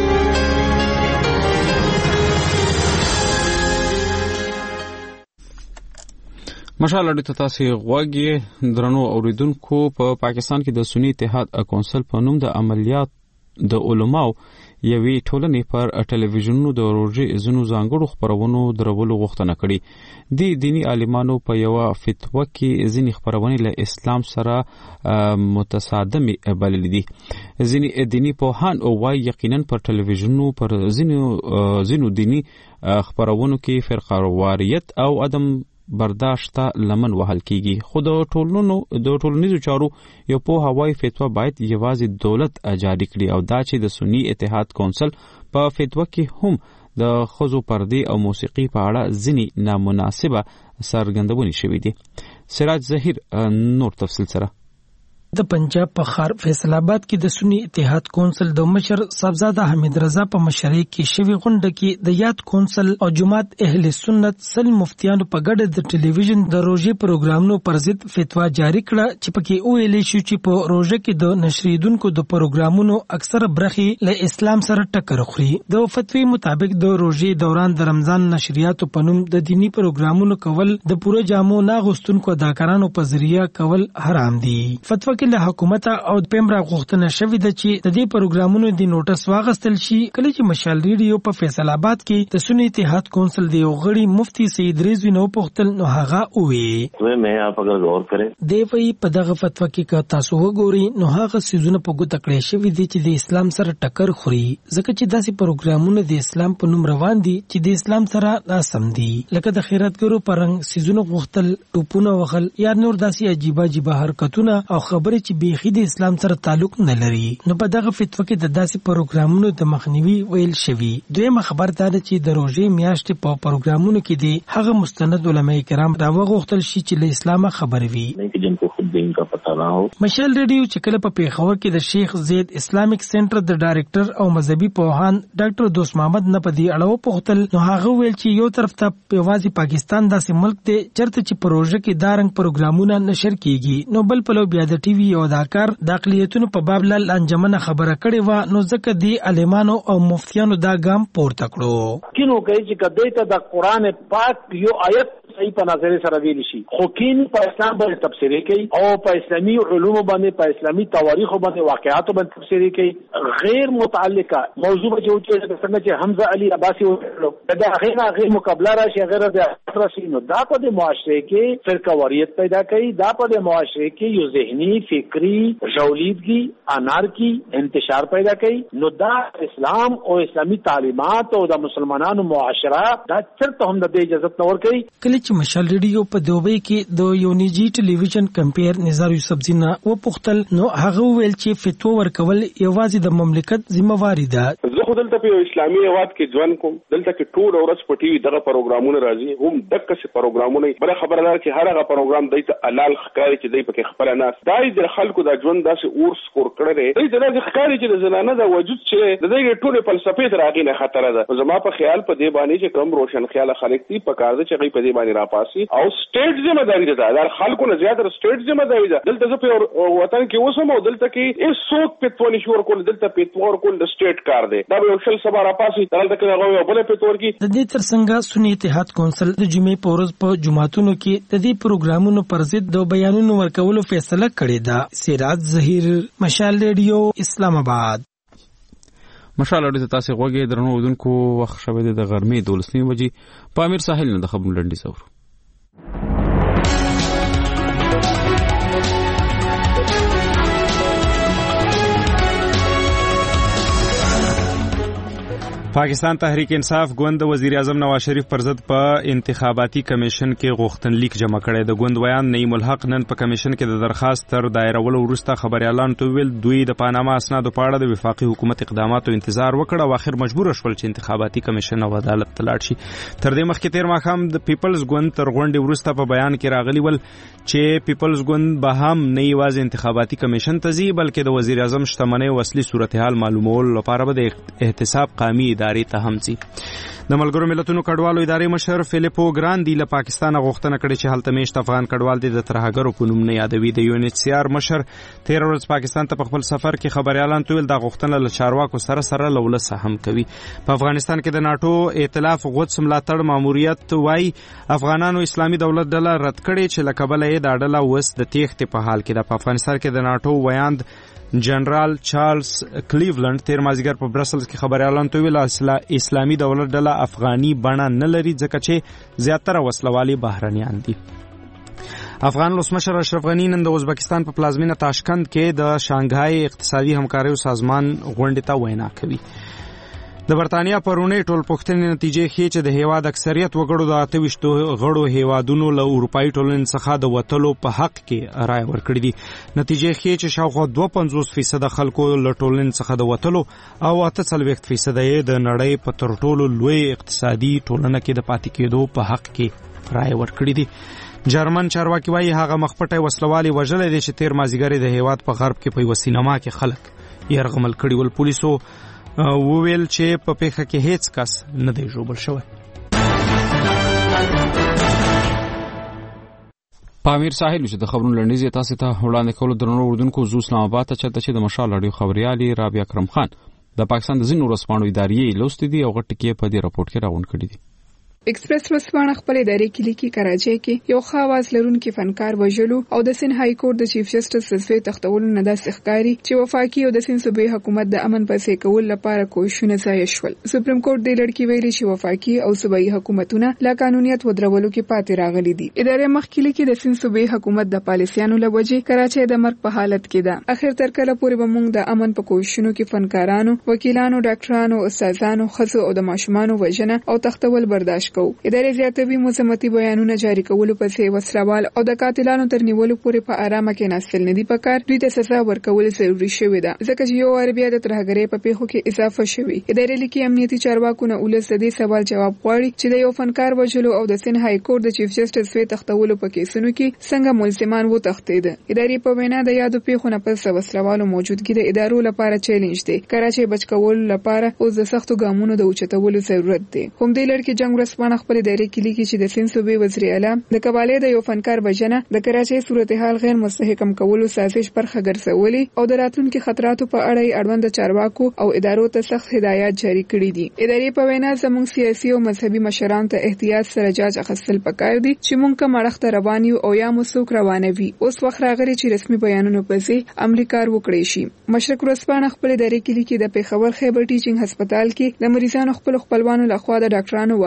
مشال اړیو ته تاسو غوږی درنو اوریدونکو. په پا پاکستان کې د سنی اتحاد کونسل په نوم د عملیات د علماو یوې ټولنې پر ټلویزیونونو د روژې ځینو ځانګړو خپرونو درولو غوښتنه کړې. د دینی عالمانو په یوه فتوا کې ځینې خپرونې له اسلام سره متصادمې بللې دي. ځینې دینی پوهان وایي یقینا پر ټلویزیونونو پر ځینو ځینو دینی خپرونو کې فرقه‌واریت او عدم برداشت لمن وهل کیږي. خو د ټولنو د ټولنیزو چارو یو په هوای فتوا باید یوازې دولت جاری کړي او دا چې د سنی اتحاد کونسل په فتوا کې هم د خزو پردې او موسیقي په اړه ځینې نامناسبه څرګندونې شوې دي. سراج ظهیر نور تفصیل سره.
د پنجاب په ښار فیصل آباد کې د سنی اتحاد کونسل د مشر صاحبزاده حمید رضا په مشرۍ کې شوی غونډه کې د یاد کونسل او جماعت اهل سنت سل مفتیانو په ګډه د ټلویزیون د روژې پروګرامونو پر ضد فتوا جاری کړه چې پکې ویل شو چې په روژه کې د نشریدونکو د پروګرامونو اکثره برخې له اسلام سره ټکر خوري. د فتوی مطابق د روژې دوران د رمضان نشریاتو په نوم د دینی پروګرامونو کول د پوره جامو ناغوستونکو اداکارانو په ذریعہ کول حرام دي. فتوا کې له حکومت او د پیمرا غوښتنه شوې ده چې د دې پروګرامونو د نوټس واغستل شي. کله چې مشال ریډیو په فیصل آباد کې د سنی اتحاد کونسل د یو غړي مفتی سید رضوی نو پختل نو هغه وې
دوی مې اپ اگر غور کړي
دی وی په دغه فتوا کې که تاسو وګورئ نو هغه سيزونه په ګوت کړی شوی دي چې د اسلام سره ټکر خوري ځکه چې داسې پروګرامونه د اسلام په نوم روان دي چې د اسلام سره ناسم دي لکه د خیراتګرو پرنګ سيزونه غوښتل ټوپونه وخل یا نور داسې عجیب عجیب حرکتونه او خبرې چې بیخي د اسلام سره تعلق نه لري. نو په دغه فتوا کې د داسې پروګرامونو د مخنیوي ویل شوی. دویمه خبر دا ده چې د روژې میاشتې په پروګرامونو کې دي هغه مستند علماء کرام راوغوښتل شي چې له اسلامه خبر وي. مشال ریډیو چې کله په پیښور کې د شیخ زید اسلامیک سنټر د ډایریکټر او مذهبي پوهان ډاکټر دوست محمد نه په دې اړه پوښتل نو هغه ویل چې یو طرف ته یوازې پاکستان داسې ملک دی چرته چې په روژه کې دا رنګ پروګرامونه نشر کیږي نو بل پلو بیا د ټي وي او د کار د اقلیتونو په باب لال انجمنه خبره کړې و نو ځکه دی عالمانو او مفتیانو دا ګام پورته کړو.
کینو کوي چې کدی ته د قران پاک یو آیت صحیح په نظر سره ویل شي خو کین په اسلام باندې تفسیر کوي او په اسلامي علوم باندې په اسلامي تواریخ باندې واقعات باندې تفسیر کوي غیر متعلقه موضوع به چې څنګه چې حمزه علي عباسي او دا غیر غیر مقابله راشي غیر د راشي نو دا په معاشره کې فرقه واریت پیدا کوي دا په معاشره کې یو ذهني فکری ژولیدګي انارکی انتشار پیدا کوي. نو دا اسلام او اسلامي تعلیمات او د مسلمانانو معاشره دا چرته هم د اجازه نور کوي.
کله چې مشال ریډیو په دوبۍ کې د یو نجی ټلویزیون کمپیر نزار یوسف زینا و پختل نو هغه ویل چې فتوا ورکول یوازې د مملکت ذمہواری ده.
زه خو دلته په اسلامي هیواد کې ځوان کوم، دلته کې ټول ورځ په ټي وي دغه پروګرامونه راځي، هم دغه څه پروګرامونه بل خبردار چې هر هغه پروګرام دایته حلال ښکاري چې دای پکې خبره نه دای د خلکو د ژوند داسې اور سکور کړی دی دای د ښکاري چې د زنانه د وجود چې د دې ټول فلسفې دراغې نه خطر ده. زما په خیال په دې باندې چې کوم روشن خیال خلک دي په کار ده چې غي په دې باندې راپاسي او سټیټ ذمہ داری ده، دا خلکو نه زیات سټیټ ذمہ داری ده. دلته زه په وطن کې اوسم او دلته کې هیڅ څوک پتو نشور کول، دلته پتو ور کول د سټیټ کار دی. دا یو شل سبا راپاسي دلته کې هغه بل پتو ورکی.
د دې ترڅنګ سنی اتحاد کونسل د جمعې په ورځ په جمعاتونو کې د دې پروګرامونو پر ضد د بیانونو ورکولو فیصله کړې ده. سراج ظهیر، مشال ریډیو، اسلام آباد.
مشال اړیته تاسو غوږی درنو ودونکو وخت شوه د غرمې دولس نیمه بجې په امیر ساحل نه د خبرو لنډي سور. پاکستان تحریک انصاف ګوند وزیر اعظم نواز شریف پر ضد په انتخاباتي کمیشن کې غوښتنلیک جمع کړی. د ګوند ویان نعیم الحق نن په کمیشن کې د درخواست تر دایرولو وروسته خبريالان ته ویل دوی د پاناما اسنادو په اړه د وفاقي حکومت اقداماتو انتظار وکړ او اخر مجبور شول چې انتخاباتي کمیشن او عدالت ته لاړ شي. تر دې مخکې تیر ماښام د پیپلز ګوند تر غونډې وروسته په بیان کې راغلی ول چې پیپلز ګوند به هم نه یوازې انتخاباتي کمیشن ته ځي بلکې د وزیر اعظم شتمنۍ او اصلي صورتحال معلومولو لپاره به د احتساب قامي ادارې ته هم ځي. د ملګرو ملتونو کډوالو ادارې مشر فیلیپو ګراندي له پاکستان غوښتنه کړې چې هلته میشت افغان کډوال د ترهګرو په نوم نه یادوي. د یو ان ایچ سی آر مشر تیر ورځ پاکستان ته په خپل سفر کې خبريالان ته ویل دا غوښتنه له چارواکو سره سره له ولس هم کوي. په افغانستان کې د ناتو ائتلاف قدس ملاتړ ماموریت وايي افغانانو اسلامي دولت ډله رد کړې چې له کبله یې دا ډله وس د تېښتې په حال کې ده. په افغانستان کې د ناتو ویاند جنرال چارلز کلیولند تیر مازیګر په برسلز کې خبريالان ته ویل اسلامي دولت ډله افغاني بڼه نه لري ځکه چې زیاتره وسلوالي بهرنیان دي. افغان ولسمشر اشرف غنی نن د ازبکستان په پلازمینه تاشکند کې د شانګهای اقتصادي همکاریو سازمان غونډې ته وینا کوي. د برتانیا پرونی ټول پوښتنې نتیجې ښیي چې د هیواد اکثریت وګړو د اته ویشتو غړو هیوادونو له اروپایي ټولنې څخه د وتلو په حق کې رائے ورکړې دي. نتیجې ښیي چې شاوخوا دوه پنځوس فیصد خلکو له ټولنې څخه د وتلو او اته څلوېښت فیصد یې د نړۍ په تر ټولو لوی اقتصادي ټولنه کې د پاتې کېدو په حق کې رائے ورکړې دي. جرمن چارواکي وايي هغه مخپټه وسلوالي وژلې دي چې تیر مازیګر د هیواد په غرب کې په یو سینما کې خلک یرغمل کړي ول. پولیسو وویل چې په پیښه کې هیڅ کس نه دی ژوبل شوی. په امیر ساحل چې د خبرونو لنډیز تاسو ته وړاندې کول درنو اردوونکو زو اسلام آباد ته چرته چې د مشال اړیو خبريالي رابعه اکرم خان د پاکستان د ځینو رسمانو ادارې لوستې دي او غټ کې په دې راپورټ کې راغونډ کړي دي.
ایکسپریس ورځپاڼه خپل ادارې کې لیکي کراچۍ کې یو خاص لرونکي فنکار وژلو او د سین های کورټ د چیف جسټس سلسله تختولو نه داسې ښکاري چې وفاقي او د سین صوبې حکومت د امن پسې کول لپاره کوښښونه ضایع شول. سپریم کورټ د لړکی ویلي چې وفاقي او صوبایي حکومتونه لا قانونیت ودرولو کې پاتې راغلي دي. ادارې مخکې لیکي د سین صوبې حکومت د پالیسیانو لوجې کراچۍ د مرګ په حالت کې ده. اخر تر کله پورې به موږ د امن په کوښښونو کې فنکارانو، وکیلانو، ډاکټرانو، استادانو، ښځو او د ماشومانو وژنه او تختول برداشت کوو. ادارې زیاتوي مزمتي بیانونه جاری کولو پسې وسلوال او د قاتلانو تر نیولو پورې په آرامه کې ناستل نه دي پکار. دوی ته سزا ورکول ضروري شوی ده ځکه چې یو وار بیا د ترهګرۍ په پیښو کې اضافه شوی. ادارې لیکي امنیتي چارواکو نه ولس د دې سوال جواب غواړي چې د یو فنکار وژلو او د سین های کورټ د چیف جسټس وی تختولو په کیسونو کې څنګه ملزمان و تختید. ادارې په وینا د یادو پیښو نه پس وسلوالو موجودګي د ادارو لپاره چیلنج دی. کراچۍ بچ کول لپاره اوس د سختو ګامونو د اوچتولو ضرورت دی. هم د لړکی جنگ ورسپانه خپل ادارې کې لیکي چې د سین صوبې وزیر اعلی د قبالې د یو فنکار وژنه د کراچۍ صورتحال غیر مستحکم کولو سازش برخه ګرځولې او د راتلونکو خطراتو په اړه اړوند چارواکو او ادارو ته سخت هدایات جاری کړي دي. ادارې په وینا زموږ سیاسي او مذهبي مشران ته احتیاط سره جاج اخیستل پکار دي چې موږ کوم اړخ روان یو او یا مسوک روانوي. اوس وخت راغلی چې رسمي بیانونو پسې عملي کار وکړي شي. مشرق ورځپاڼه خپل ادارې کې لیکي د پیښور خیبر ټیچینګ هسپتال کې د مریضانو خپل خپلوانو لخوا د ډاکټرانو وهل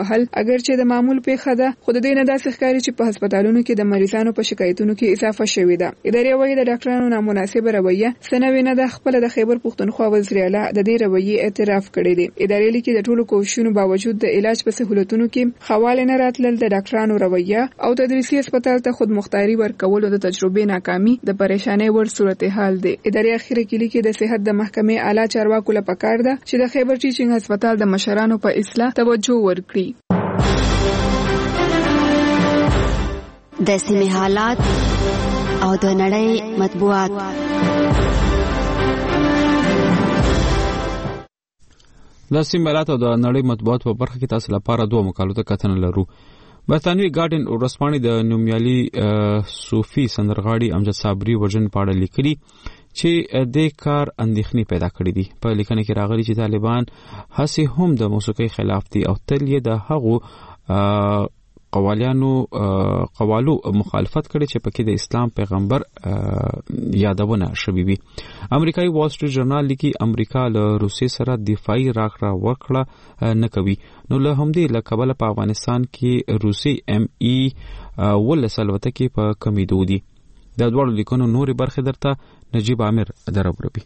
اگر چې د معمول پیښه ده خو د دې نه داسې ښکاري چې په هسپتالونو کې د مریضانو په شکایتونو کې اضافه شوې ده. ادارې وايي د ډاکټرانو نامناسبه رویه سنوي نه ده. خپل د خیبر پښتونخوا وزیر اعلی د دې رویې اعتراف کړی دی. ادارې لیکي د ټولو کوښښونو باوجود د علاج په سہولتونو کې خواله نه راتلل، د ډاکټرانو رویه او تدریسي هسپتال ته خود مختاري ورکول د تجربې ناکامي د پریشانۍ وړ صورتحال دی. ادارې اخیری کې لیکي د صحت د محکمې اعلی چارواکو لپاره پکار ده چې د خیبر ټیچینګ هسپتال د مشرانو په اصلاح توجه ورکړي.
د سیمې حالات او د نړۍ مطبوعات.
د سیمې حالات او د نړۍ مطبوعات په برخه کې تاسو لپاره دوه مقالو ته کتنه لرو. برتانوي ګارډین ورځپاڼې د نومیالي صوفي سندرغاړي امجد صابري ورژن په اړه لیکلي چې د کار اندېښنې پیدا کړې دي. په لیکنه کې راغلي چې طالبان هڅې هم د موسیقۍ خلاف دي او تل یې د هغو قوالیانو قوالو مخالفت کړي چې پکې د اسلام پیغمبر یادونه شوې وي. امریکایي وال سټریټ ژورنال لیکي امریکا له روسیې سره دفاعي راکړه ورکړه نه کوي. نو له همدې له کبله په افغانستان کې روسي ایم ای ولس الوتکې په کمیدو دي. د دوړو لیکونو نورې برخې درته نجیب عامر دربربي.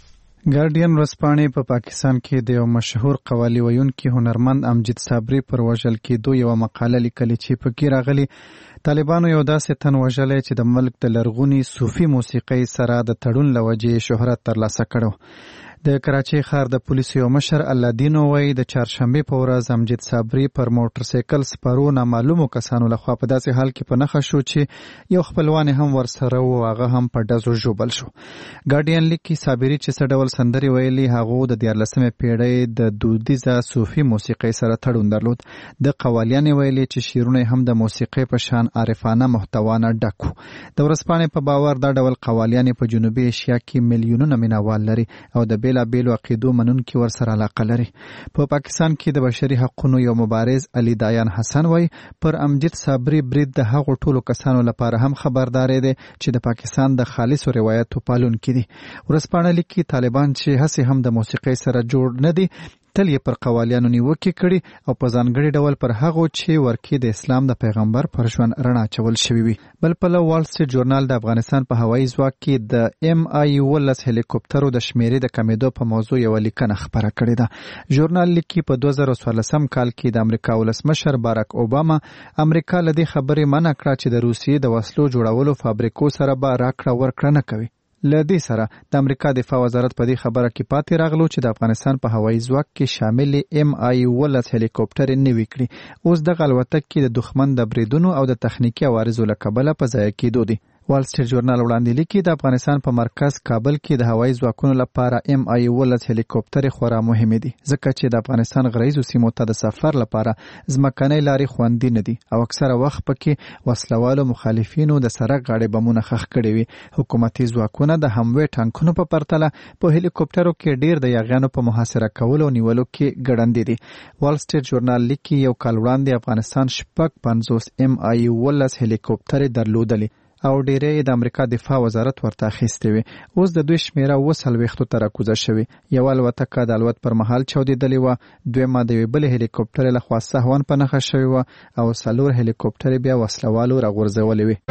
ګارډین ورځپاڼې په پاکستان کې د یو مشهور قوالی ویونکي هنرمند امجد صابري پر وژل کېدو یو مقاله لیکلې چې پکې راغلي طالبانو یو داسې تن وژلی چې د ملک د لرغوني صوفي موسیقۍ سره د تړون له وجې شهرت ترلاسه کړو. د کراچۍ ښار د پولیسو یو مشر الادینو وایي د چهارشنبې په ورځ امجد صابري پر موټر سایکل سپارو نامعلومو کسانو لخوا په داسې حال کې په نښه شو چې یو خپلوان هم ورسره و، هغه هم په ډزو ژوبل شو. ګارډین لیکي صابري چې څه ډول سندرې ویلي هغو د دیارلسمې پیړۍ د دودیزه صوفي موسیقۍ سره تړون درلود. د قوالیانې ویلي چې شعرونه هم د موسیقۍ په شان عارفانه محتوا نه ډک و. د ورځپاڼې په باور دا ډول قوالیانې په جنوبي ایشیا کې میلیونونه مینوال لري او د بیلا بیلو عقیدو منونکي ورسره علاقه لري. په پاکستان کې د بشري حقونو یو مبارز علي دایان حسن وایي پر امجد صابري برید د هغو ټولو کسانو لپاره هم خبرداری دی چې د پاکستان د خالصو روایتو پالونکي دي. ورځپاڼه لیکي طالبان چې هسې هم د موسیقۍ سره جوړ نه دي تل یې پر قوالیانو نیوکې کړي او په ځانګړي ډول پر هغو چې ورکې د اسلام د پیغمبر پر ژوند رڼا اچول شوي وي. بل پلو وال سټریټ ژورنال د افغانستان په هوایي ځواک کې د ایم آی ولس هلیکوپټرو د شمیرې د کمیدو په موضوع یوه لیکنه خپره کړې ده. ژورنال لیکي په دوه زره څوارلسم کال کې د امریکا ولسمشر باراک اوباما امریکا له دې خبرې منع کړه چې د روسیې د وسلو جوړولو فابریکو سره به راکړه ورکړه نه کوي. له دې سره د امریکا دفاع وزارت په دې خبره کې پاتې راغلو چې د افغانستان په هوایي ځواک کې شامل ایم آی ولس هلیکوپټر نوي کړي. اوس دغه الوتکې د دښمن د بریدونو او د تخنیکي عوارضو له کبله په ضایع کېدو دي. وال سټریټ ژورنال وړاندې لیکي د افغانستان په مرکز کابل کې د هوایي ځواکونو لپاره ایم آی ولس هلیکوپټر خورا مهمه دي ځکه چې د افغانستان غریزو سیمو ته د سفر لپاره ځمکنۍ لارې خوندي نه دي او اکثره وخت پکې وسلوالو مخالفینو د سړک غاړې بمونه ښخ کړي وي. حکومتي ځواکونه د هموی ټانکونو په پرتله په هلیکوپټرو کې ډیر د یاغیانو په محاصره کولو او نیولو کې ګړندي دي. وال سټریټ ژورنال لیکي یو کال وړاندې افغانستان شپږ پنځوس ایم آی ولس هلیکوپټر درلودلې او ډیرې د امریکا دفاع وزارت ورته اخیستې وي. اوس د دوی شمیره اوه څلوېښتو ته راکوزه شوې. یوه الوتکه د الوت پر مهال چاودېدلې وه، دویمه د یوې بلې هلیکوپټرې لخوا سهوان په نښه شوې وه او څلور هلیکوپټرې بیا وسلوالو راغورځولې وې.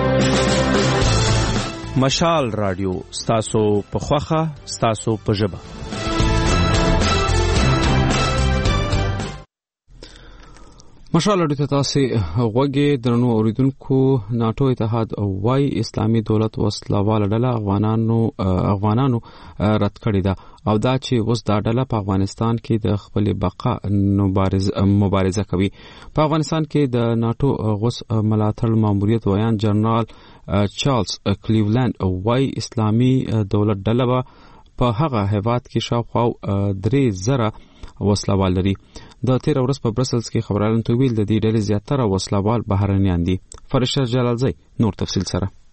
مشال رادیو ستاسو په خوښه ستاسو په ژبه.
مشال رادیو ته تاسو غوږی درنو اوریدونکو. ناتو اتحاد او وايي اسلامي دولت وسلواله ډله افغانانو افغانانو رد کړی ده او دا چې اوس دا ډله په افغانستان کې د خپل بقا مبارزه کوي. په افغانستان کې د ناتو غوس ملاتړ ماموریت ویان جنرال چارلز کلیولند وايي اسلامي دولت ډله په هغه هیواد کې شاوخوا درې زره وسلوال لري. د تیر ورځ په برسلز کې خبرالن تویل د دې ډلې زیاتره وسلوال بهرنیان دي. فرشته جلالزی نور تفصیل سره.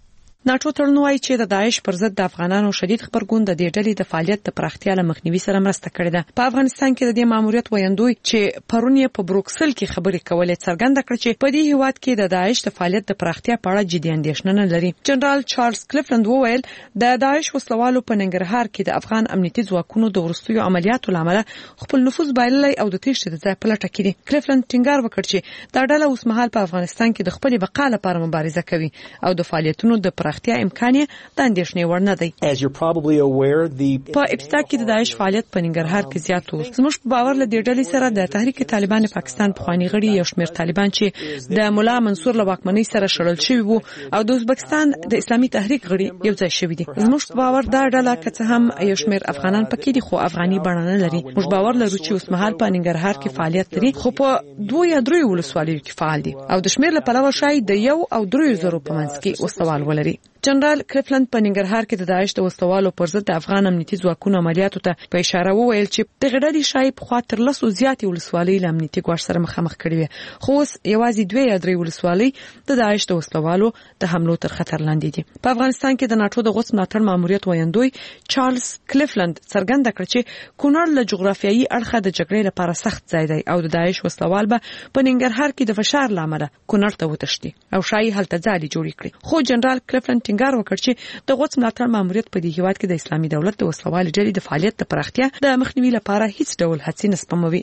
ناتو تړون وايي چې د داعش پر ضد د افغانانو شدید خبرګون د دې ډلې د فعالیت د پراختیا له مخنیوي سره مرسته کړې ده. په افغانستان کې د دې ماموریت ویاندوی چې پرون یې په بروکسل کې خبرې کولې څرګنده کړ چې په دې هیواد کې د داعش د فعالیت د پراختیا په اړه جدي اندېښنه نه لري. جنرال چارلز کلیفلند وویل د داعش وسلوالو په ننګرهار کې د افغان امنیتي ځواکونو د ورستیو عملیاتو لامل خپل نفوذ بایللی او د تېښتې د ځای په لټه کې دي. کلیفلند ټینګار وکړ چې دا ډله اوس مهال په افغانستان کې د خپل بقا لپاره مبارزه کوي او د فعالیتونو د پراختیا امکان یې د اندېښنې وړ نه دی. په ابتدا کې د داعش فعالیت په ننګرهار کې زیات و. زموږ په باور له دې ډلې سره د تحریک طالبان پاکستان پخوانی غړي یو شمېر طالبان چې د مولا منصور له واکمنۍ سره شړل شوي وو او د ازبکستان د اسلامي تحریک غړي یو ځای شوي دي. زموږ په باور دا ډله که څه هم یو شمېر افغانان پکې دي خو افغاني بڼه نه لري. موږ باور لرو چې اوس مهال په ننګرهار کې فعالیت لري خو په دوه یا درې ولسوالیو کې فعال دي او د شمېر له پلوه شاید د یو او درې زرو په منځ کې وسوال ولري. جنرال کلیفلند په ننګرهار کې د داعش د وسوالو پر ضد د افغان امنیتي ځواکونو عملیاتو ته په اشاره وویل چې د غړډي شای په خاطر لاسو زیاتې ولسوالۍ له امنیتي ګواښ سره مخامخ کړي وي خو اوس یوازې دوه یا درې ولسوالۍ د داعش د وسوالو د حملو تر خطر لاندې دي. په افغانستان کې د ناتو د غوڅ ملاتړ ماموریت ویاندوی چارلز کلیفلند څرګنده کړ چې کونړ له جغرافیایي اړخه د جګړې لپاره سخت ځای دی او د داعش وسوال به په ننګرهار کې د فشار لامل کونړ ته وتښتي او شای هلته ځالې جوړې کړي. خو جنرال کلیفلند ټینګار وکړ چې د غوڅ ملاتړ ماموریت په دې هیواد کې د اسلامي دولت د وسوال ډلې د فعالیت د پراختیا د مخنیوي لپاره هیڅ ډول هڅې نه سپموي.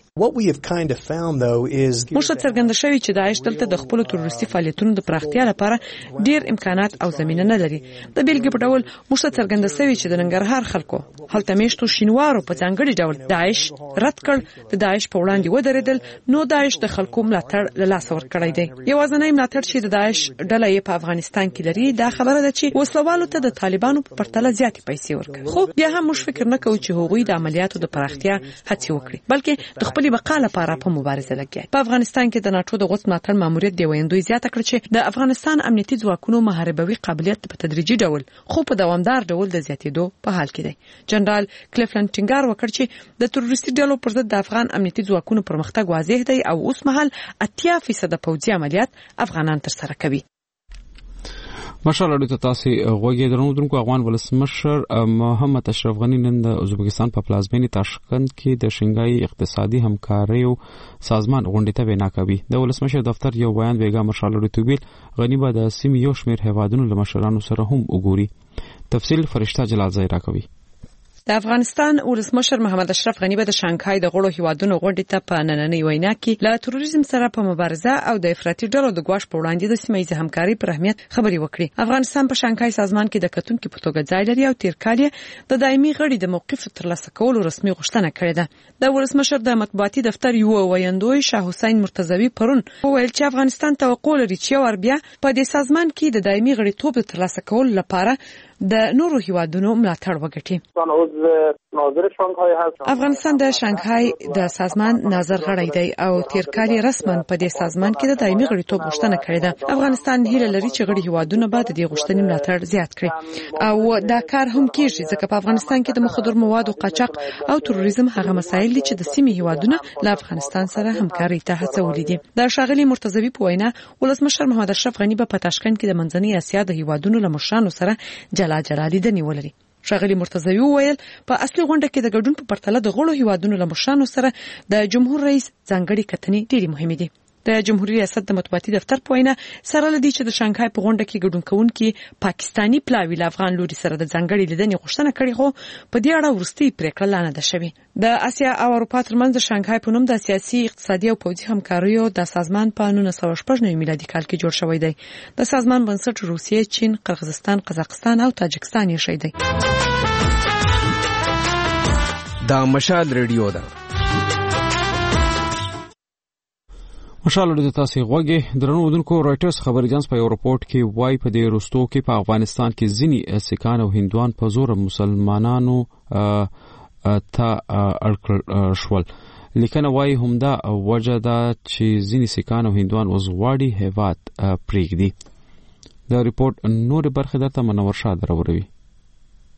موږ څرګنده شوی چې داعش دلته د خپل تروریستي فعالیتونو د پراختیا لپاره ډیر امکانات او زمینه نه لري. د بیلګې په ډول موږ څرګنده شوی چې د ننګرهار خلکو هلته میشتو شینوارو په ځانګړي ډول داعش رد کړ. د داعش په وړاندې ودرېدل نو داعش د خلکو ملاتړ له لاسه ورکړی دی. یوازینی ملاتړ چې د داعش ډله یې په افغانستان کې لري دا خبره ده چې وسلوالو ته د طالبانو په پرتله زیاتې پیسې ورکوي. خو بیا هم موږ فکر نه کوو چې هغوی د عملیاتو د پراختیا هڅې وکړي بلکې د خپل بقا لپاره په مبارزه لګي. په افغانستان کې د ناتو د غوڅ ملاتړ ماموریت دی ویندوی زیاته کړ چې د افغانستان امنیتي ځواکونو محاربوي قابلیت په تدریجي ډول خو په دوامدار ډول د زیاتېدو په حال کې دی. جنرال کلیفلند ټینګار وکړ چې د تروریستي ډلو پر ضد د افغان امنیتي ځواکونو پرمختګ واضح دی او اوس مهال اتیا فیصد پوځي عملیات افغانان تر سره کوي.
ماشاءالله د تاسو غوږی درنو درنو افغان ولسمشر محمد اشرف غنی نن د ازبکستان په پلازمینه تاشکند کې د شنګای اقتصادي همکارۍ سازمان غونډې ته وینا کوي. د ولسمشر دفتر یو بیان بیګا ماشاءالله توبیل غنی به د سیمې یو شمېر هیوادونو له مشرانو سره هم وګوري. تفصیل فرشته جلال زای را کوي.
د افغانستان ولسمشر محمد اشرف غنی به د شانګهای د غړو هیوادونو غونډې ته په نننۍ وینا کې له تروریزم سره په مبارزه او د افراطي ډلو د ګواښ په وړاندې د سیمه ییزې همکارۍ پر اهمیت خبرې وکړي. افغانستان په شانګهای سازمان کې د کتونکو په توګه ځای لري او تیر کال د دایمي غړي د موقف ترلاسه کولو رسمي غوښتنه کړې ده. د ولسمشر د مطبوعاتي دفتر یو ویاندوی شاه حسین مرتضوی پرون وویل چې افغانستان توقع لري چې ور بیا په دې سازمان کې د دایمي غړیتوب د ترلاسه کولو لپاره د نورو هیوادونو ملاتړ وکړي. افغانستان د شانګهای د سازمان ناظر غړی دی او تیر کال رسما په دې سازمان کې د دایمي غړیتوب غوښتنه کړې ده. افغانستان هیله لري چې غړي هیوادونه به د دې غوښتنې ملاتړ زیات کړي او دا کار هم کیږي ځکه په افغانستان کې د مخدر موادو قاچاق او تروریزم هغه مسایل دي چې د سیمې هیوادونه له افغانستان سره همکاري ته هڅولې دي. د شاغلي مرتضوی په وینا ولسمشر محمد اشرف غنی په تاشکند کې د منځنۍ اسیا د هیوادونو له مشرانو سره جلا جلا لیدنې ولري. شاغلي مرتضوی وویل په اصلي غونډه کې د ګډون په پرتله د غړو هیوادونو له مشرانو سره د جمهور رئیس ځانګړي کتنې ډېرې مهمې دي. د جمهوریت ریاست د مطبوعاتي دفتر په وینا سره لدی چې د شانګهای په غونډه کې ګډون کوونکي پاکستانی پلاوی له افغان لوري سره د ځانګړي لیدنې غوښتنه کړې خو په دې اړه وروستي پریکړه لا نه ده شوې. د اسیا او اروپا ترمنځ د شانګهای په نوم د سیاسي اقتصادي او پوځي همکاریو د سازمان په نولس سوه شپږ نوي میلادي کال کې جوړ شوی دی. د سازمان بنسټ روسیې، چین، قرغیزستان، قزاقستان او تاجکستان یې شوی دی.
دا مشال ریډیو ده.
مشال د تاسو غوږی درنو ودونکو رائټرز خبر اجانس په یو رپورت کې وای په دې رستو کې په افغانستان کې ځینی سکان او هندوان په زور مسلمانانو ته اړکل شول. لیکنه وای همدا وجه ده چې ځینی سکان او هندوان اوس غواړي هیواد پرېږدي. دا رپورت نور برخه درته منور شاه دروروي.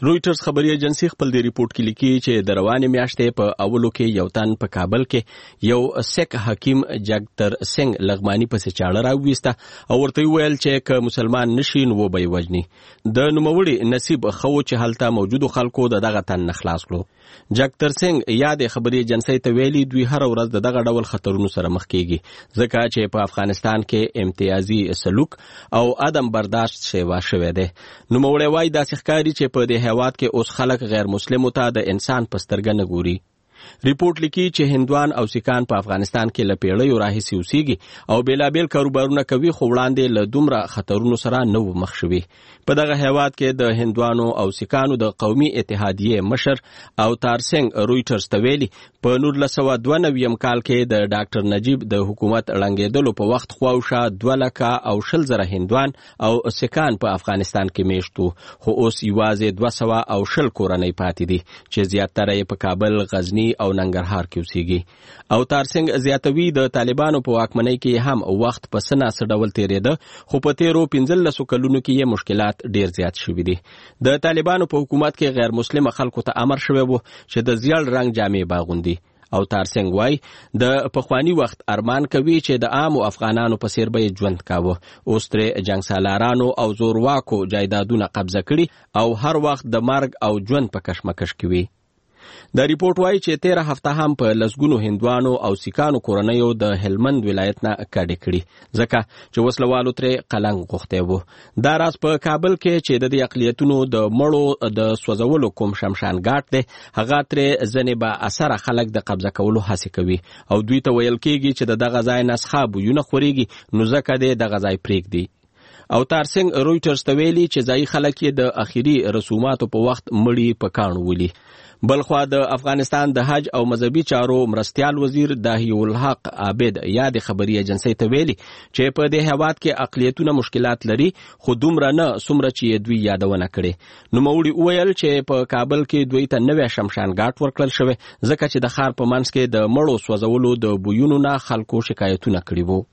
رويټرز خبري ایجنسی خپل دی ریپورت کې لیکي چې د روانې میاشتې په اولو کې یو تن په کابل کې یو سیک حکیم جگتر سنگ لغمانی پسې چاړه راوویسته او ورته ویل چې که مسلمان نشي نو به یې وژني. د نوموړي نصیب خو چې هلته موجودو خلکو د دغه تن نه خلاص کړو. جگتر سنگ یاد خبري ایجنسی ته ویلي دوی هر ورځ د دغه ډول خطرونو سره مخ کیږي ځکه چې په افغانستان کې امتیازي سلوک او عدم برداشت سیوا شوی دی. نوموړي وایي داسې ښکاري چې په دې هیواد کې اوس خلک غیر مسلمو ته د انسان په سترګه نه ګوري. ریپورت لیکي چې هندوان او سیکان په افغانستان کې له پیړیو راهیسې اوسېږي او بیلابیل کاروبارونه کوي خو وړاندې له دومره خطرونو سره نه و مخ شوي. په دغه هیواد کې د هندوانو او سیکانو د قومي اتحادیې مشر اوتار سنگ رويټرز ته ویلي په نولس سوه دوه نوي کال کې د ډاکټر نجیب د حکومت ړنګېدلو په وخت خواوشا دوه لکه او شل زره هندوان او سیکان په افغانستان کې میشت وو خو اوس یوازې دوه سوه او شل کورنۍ پاتې دي چې زیاتره یې په کابل، غزني او ننګرهار کې اوسېږي. او تارسنګ زیاتوي د طالبانو په واکمنۍ کې هم وخت په څه ناسه ډول تېرېده خو په تېرو پنځلسو کلونو کې یې مشکلات ډېر زیات شوي دي. د طالبانو په حکومت کې غیر مسلمه خلکو ته امر شوی و چې د زیړ رنګ جامې باغوندي. او تارسنګ وای د پخوانی وخت ارمان کوي چې د عامو افغانانو په څیر به ژوند کاوه. اوس ترې جنګسالارانو او زورواکو جایدادونه قبضه کړي او هر وخت د مرګ او ژوند په کشمکش کې وي. دا ریپورت وایي چې تیره هفته هم په لسګونو هندوانو او سیکانو کورنیو د هلمند ولایت نه کډې کړي ځکه چې وسلوالو ترې قلنګ غوښتی و. دا راز په کابل کې چې د دې اقلیتونو د مړو د سوځولو کوم شمشان ګاټ دی هغه ترې ځنې به اثره خلک د قبضه کولو هڅې کوي او دوی ته ویل کېږي چې د دغه ځای نسخه بویونه خورېږي نو ځکه دی دغه ځای پرېږدي. او تارسنګ رويټرز ته ویلي چې ځایي خلک یې د اخیري رسوماتو په وخت مړي په کاڼو ولي. بلخوا د افغانستان د حج او مذهبي چارو مرستیال وزیر داهی الحق عابد یاد خبري ایجنسی ته ویلي چې په دې هیواد کې اقلیتونه مشکلات لري خو دومره نه څومره چې دوی یادونه کړي. نوموړي وویل چې په کابل کې دوی ته نوی شمشان ګاټ ورکړل شوی ځکه چې د ښار په منځ کې د مړو سوځولو د بویونو نه خلکو شکایتونه کړي وو.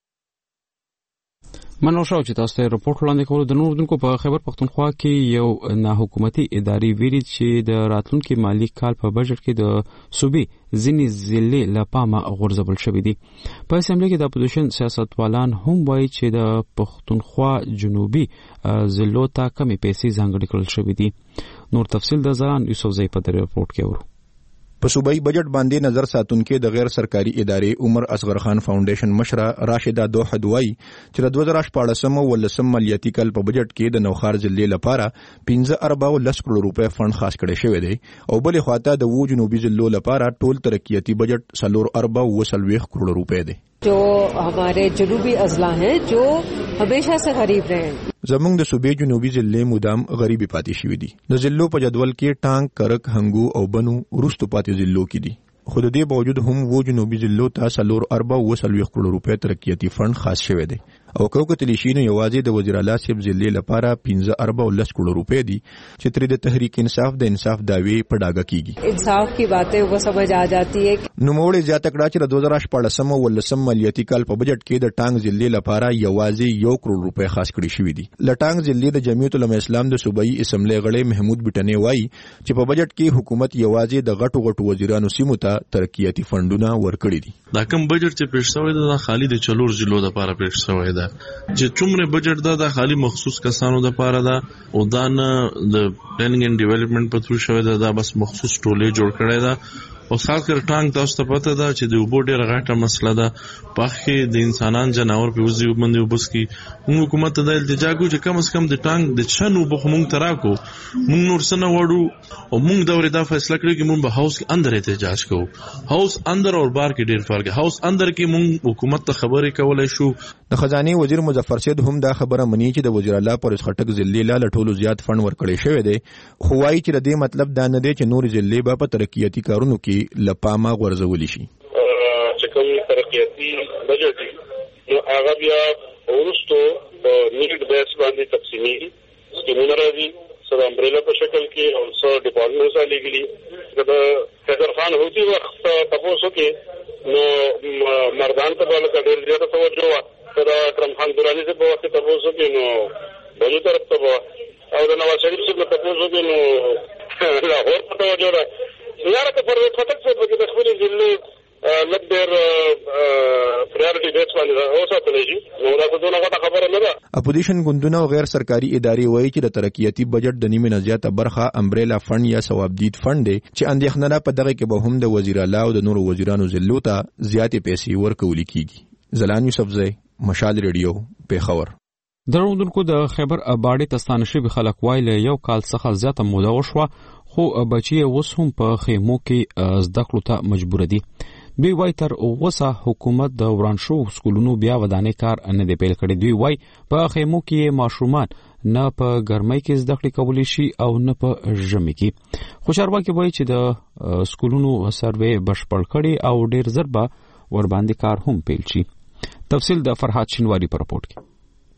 منو شو چې تاسو ته رپورټ وړاندې کول د نور دونکو په خیبر پختونخوا کې یو ناحکومتي ادارې ویلي چې د راتلونکي مالی کال په بجټ کې د صوبې ځینې ضلعې له پامه غورځول شوي دي. په اسمبلی کې د اپوزیشن سیاستوالان هم وایي چې د پختونخوا جنوبي ضلعو ته کمې پیسې ځانګړې کړل شوي دي. نور تفصیل د زران یوسفزی په دې رپورټ کې ورو.
په صوبایي بجټ باندې نظر ساتونکو د غیر سرکاري ادارې عمر اصغر خان فاونډیشن مشره راشده دوحد وایي چې د دوه زره شپاړسم او ولسم مالیاتي کال په بجټ کې د نوخار ضلع لپاره پنځه اربه او لس کروڑ روپے فند خاص کړی شوی دی او بلې خواته د وو جنوبي ضلعو لپاره ټول ترقیاتي بجټ څلور اربه او سلويخ کروڑ روپے دی.
جو ہمارے جنوبی اضلاع ہیں جو ہمیشہ سے غریب رہے ہیں.
زمونږ د صوبې جنوبي ضلع مدام غریبي پاتې شوې دي. د ضلعو په جدول کې ټانک، کرک، هنګو او بنو وروستو پاتې ضلعو کې دي. خو د دې باوجود هم وو جنوبي ضلعو ته څلور اربه او سلويخ کروڑ روپے ترقیاتي فند خاص شوی دی او کوکتلی شي نو یوازې د وزیر اعلی صاحب ضلع لپاره پنځه اربه او لس کروڑ روپے دي چې تر د تحریک انصاف د انصاف داوی په ډاګه کیږي.
انصاف کی باتیں وہ سمجھ آ جاتی ہے.
نو موړې زیاته کړه چې د دوه زره شپاړسم او ولسم مالیاتي کال په بجټ کې د ټانګ ضلع لپاره یوازې یو کروڑ روپے خاص کړي شوی دي. د ټانګ ضلع د جمعیت العلماء اسلام د صوبایي اسمبلی غړی محمود بټنی وایي چې په بجټ کې حکومت یوازې د غټو غټو وزیرانو سیمو ته ترقیاتي فندونه ورکړي دي.
دا کوم بجټ چې پیښ شوی دی دا خالی د چلور ضلعو لپاره پیښ شوی دی چې څومره بجټ دا د خالی مخصوص کسانو لپاره دا او دا نه د پلانینګ اینڈ ډیولپمنٹ په تھرو شوی دا, دا بس مخصوص ټولې جوړ کړی دا او خاص کر ټانک تاسو ته پته ده چې د اوبو ډېره غټه مسله ده په کې د انسانان جناور په وزي باندې وبس کی موږ حکومت ته د التجا کو چې کم از کم د ټانک د چنو په موږ تراکو موږ نور سره وړو او موږ دا ورته فیصله کړی چې موږ به هاوس کې اندر احتجاج کوو. هاوس اندر او بار کې ډېر فرق. هاوس اندر کې موږ حکومت ته خبرې کولای شو.
د خزانه وزیر مظفر سید هم دا خبره مني چې د وزیر اعلی پر خټک ضلع لاله ټولو زیات فند ورکړی شوی دی خو وايي چې د دې مطلب دا نه دی چې نور ضلع به په ترقیاتي کارونو کې لپامه ورزولی شي.
چې کوم ترقیاتي بجټ دی نو هغه بیا ورستو نیډ بیس باندې تقسیمي سکیمونه راځي سره امبریلا په شکل کې او سره ډیپارټمنټ سره لګلی د حیدر خان هوتی وخت تاسو کې نو مردان ته بالا ډېر زیاته توجه وا دا کرم خان درانی سے په وخت تاسو کې نو بلو طرف ته او د نواز شریف صاحب په تاسو کې نو لاهور په توجه ده یاره که پر خطر څه په د خپل ضلع لګر پرایورټي بیس باندې اوسه تللی نو دا څه نه خبره نه ده.
اپوزیشن ګوندونه او غیر سرکاري ادارې وایي چې د ترقیاتي بجټ د نیمه نه زیاته برخه امبریلا فند یا ثوابدید فند دی چې اندېښنه په دغه کې به هم د وزیر اعلی او د نورو وزیرانو ضلعو ته زیاتې پیسې ورکول کیږي. زلان یوسفزی، مشال ریډیو، پیښور.
دروندونکو د خیبر اباډي تستانه شوی خلک وایي یو کال څخه زیاته موده وشوه خو بچي اوس هم په خیمو کې زده کړو ته مجبور دي. دوی وای تر اوسه حکومت د ورانشو سکولونو بیا ودانې کار نه دی پیل کړی. دوی وای په خیمو کې ماشومان نه په ګرمۍ کې زده کړې کولی شي او نه په ژمي کې. خوشحالواکي وای چې د سکولونو سروې بشپړ کړي او ډیر زر به ور باندې کار هم پیل شي. تفصیل د فرحات شینواری په رپورټ کې.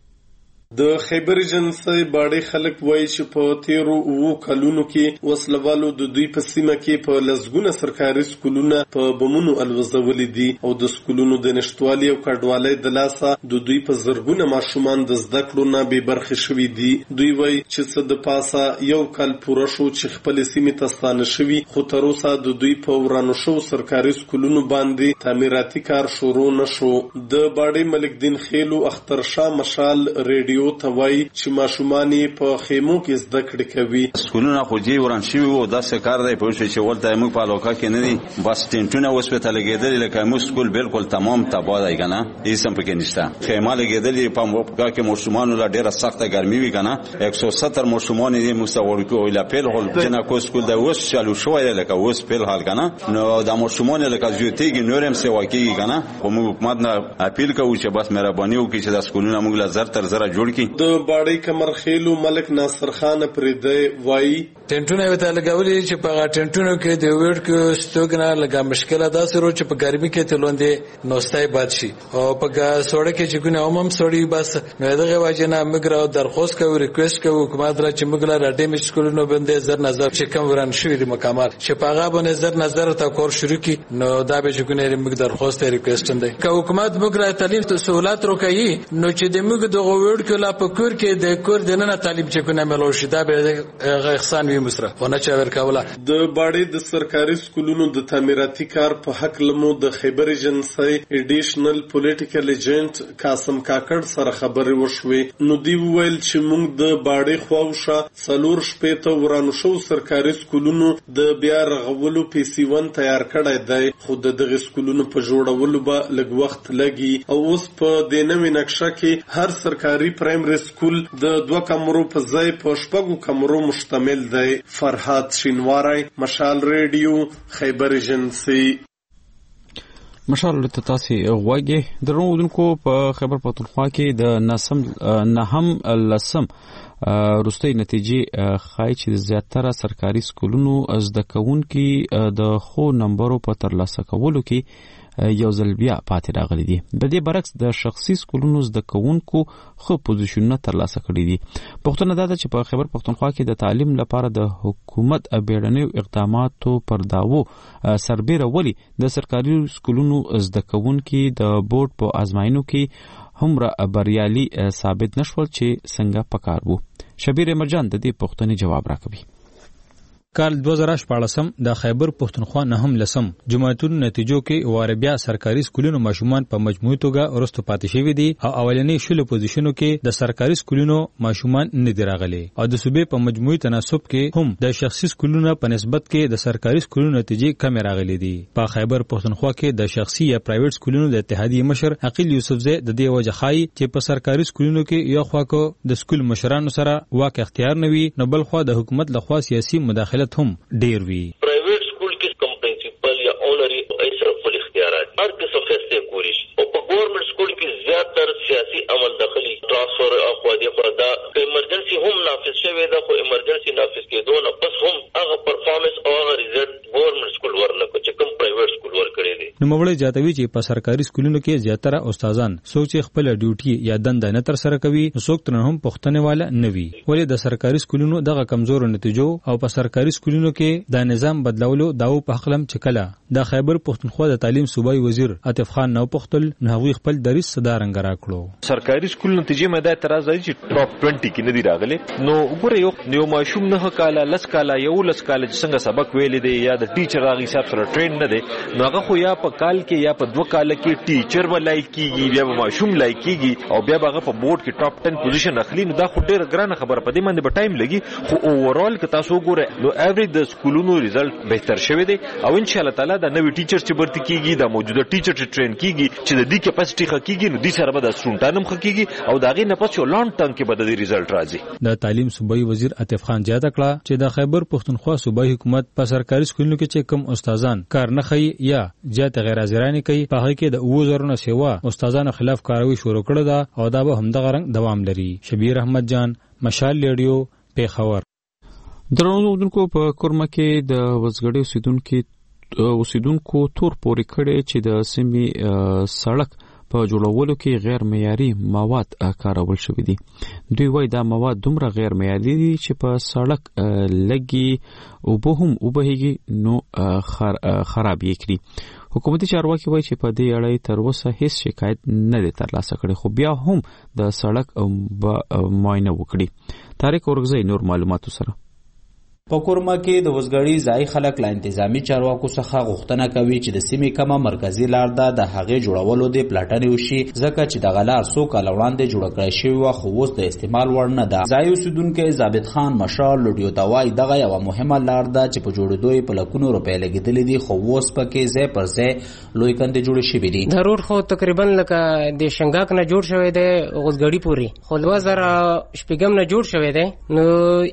د خیبر ایجنسی باډي خلک وایي چې په تیرو اوو کلونو کې وسلوالو د دوی په سیمه کې په لسګونه سرکاري سکولونه په بمونو الوزولې دي او د سکولونو د نشټوالي او کډوالۍ د لاسه د دوی په زرګونه ماشومان د زده کړو نه بې برخې شوي دي. دوی وایي چې څه د پاسه یو کال پوره شو چې خپل سیمې ته ستانه شوي خو تر اوسه د دوی په ورانو شو سرکاري سکولونو باندې تعمیراتي کار شروع نشو. د باډي ملک دین خیلو اخترشاه مشال ریډیو یو توای چې ماشومان په خیمو کې زده کړې کوي.
سکولونه خو جې وران شوي او داسې کار دی په شوي چې ولته موږ په علاقه کې نه دي بس ټینټونه اوس په لګېدلې لکه موږ سکول بالکل تمام تباه دی کنه هیڅ هم پکې نشته. خیمه لګېدلې په موقع کې ماشومان لا ډېره سخته ګرمي وي کنه یک سوه ستر ماشومان دې مستوړ کوي لا پیل هول جنا کو سکول د اوس چالو شوی لکه اوس پیل حال کنه نو د ماشومان لکه زیاتېږي نور هم سوا کېږي کنه خو موږ حکومت نه اپیل کوو چې بس مهرباني وکړي چې د سکولونه موږ لا زر تر زر
د باډي کمر خیلو ملک ناصر خان پرېدی وایي
ټینټونه وته لګولې چې په ټینټونو کې د ویډ کې ستوګنه لګا مشکله ده سره چې په ګرمي کې تلوندې نوستای باد شي او په سوړه کې چې ګونه عموم سړی بس نو دغه واجنه مګرا درخواست کوي ریکوست کوي حکومت را چې مګلا را ډیمیج سکولونو باندې زر نظر چې کوم وران شوی د مکمل چې په هغه باندې زر نظر تا کور شروع کی نو دا به چې ګونه مګ درخواست ریکوست اندي که حکومت مګرا تعلیم ته سہولت ورکړي نو چې د مګ دغه ویډ کې لا په کور کې د کور دننه تعلیم چې کومه ملو شي دا به احسان وي مصرف ونه چا ورکوله. د
باډي د سرکاري سکولونو د تعمیراتي کار په حق لمو د خیبر ایجنسی ایډیشنل پولیټیکل ایجنټ قاسم کاکړ سره خبرې وشوې نو دی ویل چې موږ د باډي خواوشه څلور شپې ته ورانو شو سرکاري سکولونو د بیا رغولو پیسیون تیار کړی دی خو د دغه سکولونو په جوړولو به لږ وخت لګي او اوس په د نوې نقشه کې هر سرکاري پرایمري سکول د دوه کمرو په ځای په شپږو کمرو مشتمل دی. فرحات شینواری، مشال ریډیو، خیبر ایجنسی.
مشال ته تاسو غوږی درودونکو په خیبر پختونخوا کې د نسم نهم لسم روستي نتیجې خای چې زیاتره سرکاري سکولونو زده کوونکي د خو نمبرو په ترلاسه کولو کې یو ځل بیا پاتې راغلي دي. د دې برعکس د شخصي سکولونو زده کوونکو خو پوزیشنونه ترلاسه کړي دي. پښتون دا چې په خیبر پختونخوا کې د تعلیم لپاره د حکومت بیړنیو اقداماتو پر داوو سربېره ولی د سرکاري سکولونو زده کوونکي د بورډ په ازمایینو کې هم بریالي ثابت نشول چې څنګه پکار وو. شبیر مرجان د دې پوښتنې جواب راکوي.
کال دوه زره شپږم د خیبر پختونخوا نهم لسم جمعیتونو نتیجو کې واربیا سرکاري سکولونو ماشومان په مجموعي توګه ورستو پاتې شوی دي او اولنی شلو پوزیشنو کې د سرکاري سکولونو ماشومان نه دی راغلي او د صوبې په مجموعي تناسب کې هم د شخصي سکولونو په نسبت کې د سرکاري سکولونو نتیجې کم راغلي دي. په خیبر پختونخوا کې د شخصي یا پرایویټ سکولونو د اتحادیې مشر عقیل یوسفزی د دې وجه خای چې په سرکاري سکولونو کې یو خوا کو د سکول مشرانو سره واک اختیار نوي نو بل خوا د حکومت لخوا سیاسي مداخلت هم ډیر وی.
پرایویټ سکول کې کم پرنسپل یا اونري ایسر خپل اختیارات هر قسم فیصله کولی شي او په ګورنمنت سکول کې زیاتره سیاسي عمل داخلي ترانسفر او خو دې خو دا ایمرجنسي هم نافذ شوی دا خو ایمرجنسي نافذ کېدو نه پس هم هغه پرفارمنس او هغه ریزلټ ګورنمنت سکول ورنکو چې کوم پرایویټ سکول ورکړي دي.
نو موږ جاتوي چې په سرکاري سکولونو کې زیاتره استادان سوچ خپل ډیوټي یا دنده نه تر سره کوي نو څوک تر هم پښتنه والا نه وي ولې د سرکاري سکولونو دغه کمزور نتیجو او په سرکاري سکولونو کې د نظام بدلولو داو په خپلم چکلا د خیبر پښتونخوا د تعلیم صوبایي وزیر عاطف خان نو پختل نو خپل دریس صدارنګ راکړو.
سرکاري سکول نتیجې مې د اعتراض دی چې ټاپ بیس کې نه دی راغلي. نو وګوره یو یو ماشوم نه کاله لس کاله یو لس کاله څنګه سبق ویل دی یا د ټیچر هغه حساب سره ټرین نه دی نو هغه خو یا په کال کې یا په دوه کال کې ټیچر ولای کیږي بیا ماشوم لای کیږي او بیا هغه په بورډ کې ټاپ ټن پوزیشن اخلي. نو دا خو ډیره ګرانه خبره په دې باندې به ټایم لګي خو اوورال که تاسو وګوره نو ایوریج د سکولونو ریزلټ بهتر شوی دی او ان شاء الله تعالی دا نوی ټیچر چې برتی کیږي دا موجوده ټیچر چې ټرین کیږي چې د دې کیپاسټي خکېږي نو دې سره به د سټوډنټانم خکېږي او دا غي نه پس یو لانګ ټرم کې به د ریزلټ راځي.
د تعلیم صوبایي وزیر عاطف خان زیاته کړه چې د خیبر پښتونخوا صوبایي حکومت په سرکاري سکولونو کې چې کم استادان کار نه کوي یا زیات غیر حاضرانه کوي په هغه کې د اوو زرونه سیوا استادانو خلاف کاروي شروع کړه دا او دا به همدغه رنګ دوام لري. شبیر احمد جان، مشال ریډیو، پیښور.
درنو دونکو په کورمه کې د وزګړي اوسیدونکو اوسیدونکو تور پورې کړي چې د سیمې سړک په جوړولو کې غیر معیاري مواد کارول شوی دي. دوی وايي دا مواد دومره غیر معیاري دي چې په سړک لګي او به هم وبهيږي نو خراب یې کړي. حکومتي چارواکي وايي چې په دې اړه تر اوسه هیڅ شکایت نه دی ترلاسه کړی خو بیا هم د سړک معاینه وکړي. طارق اورغزی نور معلوماتو سره.
په کورما کې د وزګړي ځای خلک لا انتظامی چارواکو څخه غوښتنه کوي چې د سیمې کومه مرکزی لار ده د هغې جوړولو د پلاټنې وشي ځکه چې دغه لار څو کاله وړاندې جوړه کړې شوې وه خو اوس د استعمال وړ نه ده. ځای اوسیدونکی ثابت خان مشال لوډیو ته وایي دغه یوه مهمه لار ده چې په جوړېدو یې په لکونو روپۍ لګېدلې دي خو اوس پکې ځای پر ځای لوی کندې جوړې شوي دي.
دا روډ خو تقریبا لکه د شنګاک نه جوړ شوی دی غوزګړي پورې خو دوه زره شپږم نه جوړ شوی دی نو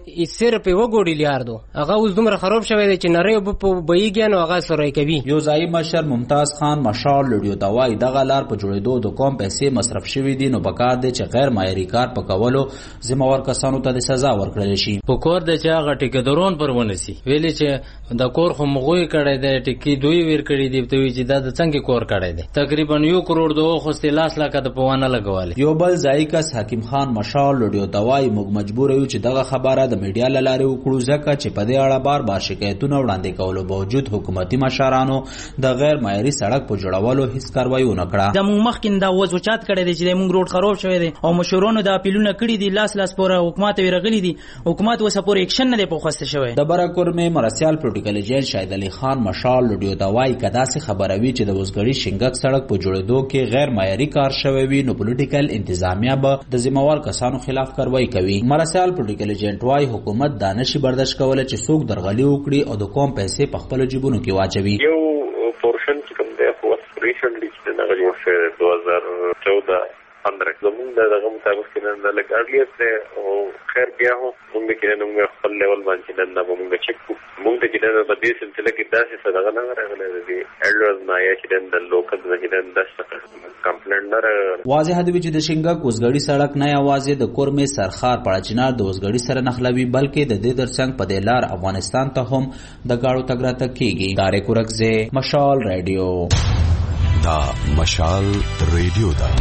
صرف یوه ګوډي لار ده هغه اوس دومره خراب شوی دی چې نری اوبه په بهیږي نو هغه سورای کوي.
یو ځایي مشر ممتاز خان مشال لوډیو ته وایي دغه لار په جوړېدو د کوم پیسې مصرف شوي دي نو پکار دی چې غیر معیاري کار په کولو ذمهوار کسانو ته د سزا ورکړل شي.
په کور د چې هغه ټیکدارون پر ونسي ویلې چې د کور خو مغوي کړی دی ټیکي دوی ور کړی دی ته چې دا د څنګه کور کړی دی تقریبا یو کروڑ دوه خو ستلاس لکه د پوانه لګواله.
یو بل ځایي کس حکیم خان مشال لوډیو ته وایي موږ مجبور یو چې دغه خبره د میډیا له لارې وکړو ځکه چې په دې اړه بار بار شکایتونه وړاندې کولو باوجود حکومتي مشرانو د غیر معیاري سړک په جوړولو هیڅ کاروایی ونه کړه.
د موږ مخکې دا وضوچات کړی دی چې موږ روډ خراب شوی دی او مشورونو د اپیلونه کړی دي لاس لاس پورې حکومت ورغلی دي حکومت وسه پورې اکشن نه دی په خوسته شوی.
د برکورمه مرسیال پروتوکول جج شاهد علي خان مشال لوډیو ته وایي کدا سي خبروي چې د وزګړي شنګک سړک په جوړېدو کې غیر معیاري کار شوی وي نو پولیټیکل انتظامیه به د ذمہوار کسانو خلاف کاروایی کوي. مرسیال پروتوکول جج وایي حکومت دانش برداشت کوله چې څوک درغلي وکړي او د کوم پیسې په خپل جیبونو کې واچوي.
یو پورشن چې کوم دی خو ریسنټلی چې نه جوړ شوی دوه هزار چودہ پندرہ زموږ د دغه مطابق کې نه لګ اړلیت دی او خیر بیا هم موږ کې نه موږ خپل لیول باندې نه موږ چک موږ ته چې نه په دې سلسله کې داسې څه دغه نه راغلی دی اډرس نه یا چې د لوکل نه چې د داسې کمپلینټ نه راغلی.
واضح دی چې د شنګک وزګړي سړک نه یوازې د کورمې سرخار پړاچنار د وزګړي سره نخلوي بلکې د دې ترڅنګ په دې لار افغانستان ته هم د گاړو تګ راتګ کیږي. طارق اورغزی مشال ریډیو.
دا مشال ریډیو دا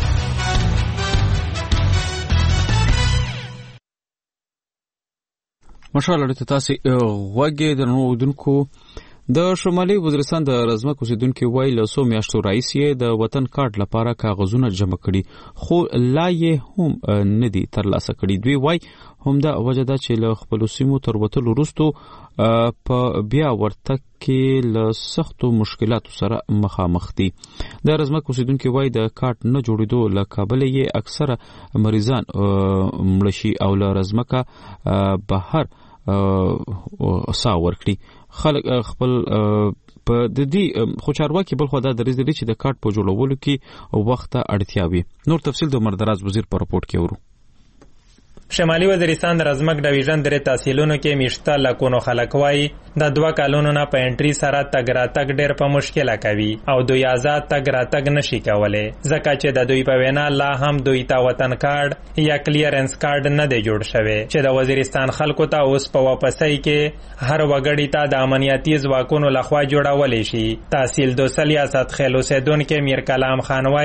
مشال ته تاسو غوږی درنو ودونکو. د شمالي وزیرستان د رزمک اوسیدونکو وایي له څو میاشتو راهیسې د وطن کارت لپاره کاغذونه جمع کړي خو لا یې هم نه دي ترلاسه کړي. دوی وایي همدا وجه ده چې له خپلو سیمو تر وتلو وروستو په بیا ورتګ کې له سختو مشکلاتو سره مخامخ دي. د رزمک اوسیدونکو وایي د کارت نه جوړېدو له کابله یې اکثره مریضان مړه شي او له رزمکه بهر سا ورکړي. خلک خپل په د دې خو چارواکي بل خو دا دریځ لري چې د کارت په جوړولو کې وخت اړتیا وي. نور تفصیل د مردراز وزیر په راپورټ کې ورو.
شمالي وزیرستان د رزمک ډویژن درې تحصیلونو کې میشته لکونو خلک وایي د دوه کالونو نه په انټري سره تګ راتګ ډېر په مشکله کوي او دوی آزاد تګ راتګ نشي کولی ځکه چې د دوی په وینا لا هم دوی ته وطن کارډ یا کلیرنس کارډ نه دی جوړ شوی چې د وزیرستان خلکو ته اوس په واپسۍ کې هر وګړي ته د امنیتي ځواکونو لخوا جوړولی شي. تحصیل دوسل یا سطخیل اوسیدونکي میر کلام خان وایي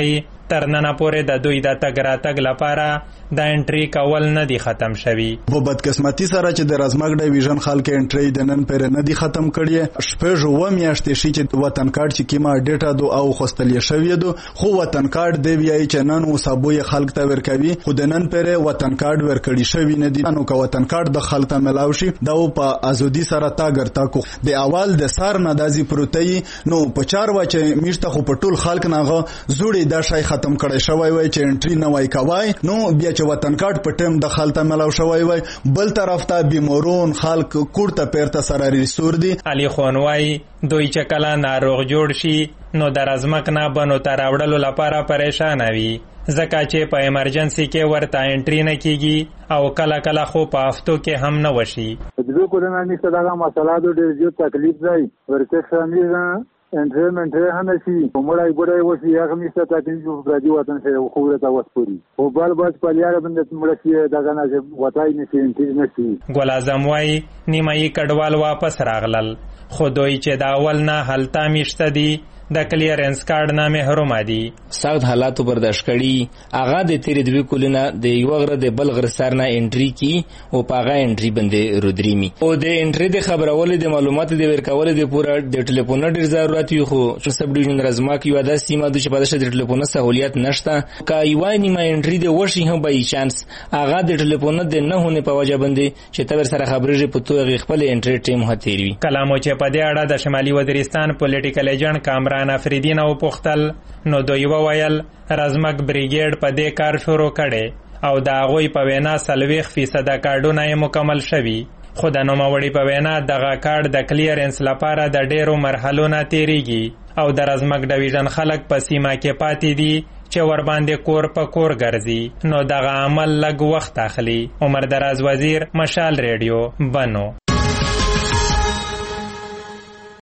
تر نن پورې د دوی د تګ راتګ لپاره د انټری کول نه دي ختم شوي.
په بدقسمتي سره چې د رزمګ ډیویژن خلک انټری د نن پورې نه دي ختم کړي. شپږ و میاشتې شي چې وطن کارت چې کیما ډیټا دو او خوستلې شوی دو خو وطن کارت دی ویای چې نن وسابوي خلک ته ورکوي خو د نن پورې وطن کارت ورکړی شوی نه دي. نو که وطن کارت د خلک ته ملاو شي دا په ازودي سره تا ګرتا کو د اول د سار نه دازي پروتي نو په چار و چې میشته خو په ټول خلک ناغه زوړي دا شای ختم کړي شوی وای چې انټری نه وای کوي نو بیا چې وطن کارت په ټیم د خلک ته ملاو شوی وای بل طرف ته بیمورون خلک کوړه پیرته سره ریسور دي.
علي خان وای دوی چې کله ناروغ جوړ شي نو د رزمک نه بنو تر وړلو لپاره پریشان وي ځکه چې په ایمرجنسي کې ورته انټری نه کیږي او کله کله خو په هفتو کې هم نه وشي.
د کورونا نشته دا مسله د ډېر زیات تکلیف دی ورته شامل انټری منټری هم شي کومړای ګړای وسی هغه نشته تکلیف په دې وطن سره خو ورته وسپوري او بل بس په یاره باندې مړ شي دا غنه وتاي نشي انټری نشي.
ګل اعظم وای نیمایي کډوال واپس راغلل خو دوی چې دا اول نه هلته میشته دي د کلیرنس کارت نه محروم دي.
سخت حالاتو برداشت کړي هغه د تیرې دوی کولونه د یو غره د بل غر سر نه انټری کی او پاغه انټری باندې رودريمي او د انټری د خبرولې د معلوماتو د ورکولې د پوره د ټلیفون ډیر ضرورت یو خو سب ډیویژن رزماک یو د سیمه د شپږ د ټلیفون سہولیت نشته کا یو نیمه انټری د وشي هم به چانس هغه د ټلیفون د نه هونه په وجه باندې چې تور سره خبرې په توګه خپل انټری ټیم هتیروي.
کلامو چې په دې اړه د شمالي وزیرستان پولیټیکل ایجنټ کامران افریدین او پختل نو دوی وویل رزمک بریګیډ په دې کار شروع کړي او دا غوي په وینا سلويخ فیصد کارډونه مکمل شوي خو د نوموړي په وینا دغه کارت د کلیرنس لپاره د ډیرو مرحلو نه تیریږي او د رزمک ډیویژن خلک په سیمه کې پاتې دي چې ور باندې کور په کور ګرځي نو دغه عمل لږ وخت اخلي. عمر دراز وزیر مشال ریډیو بنو.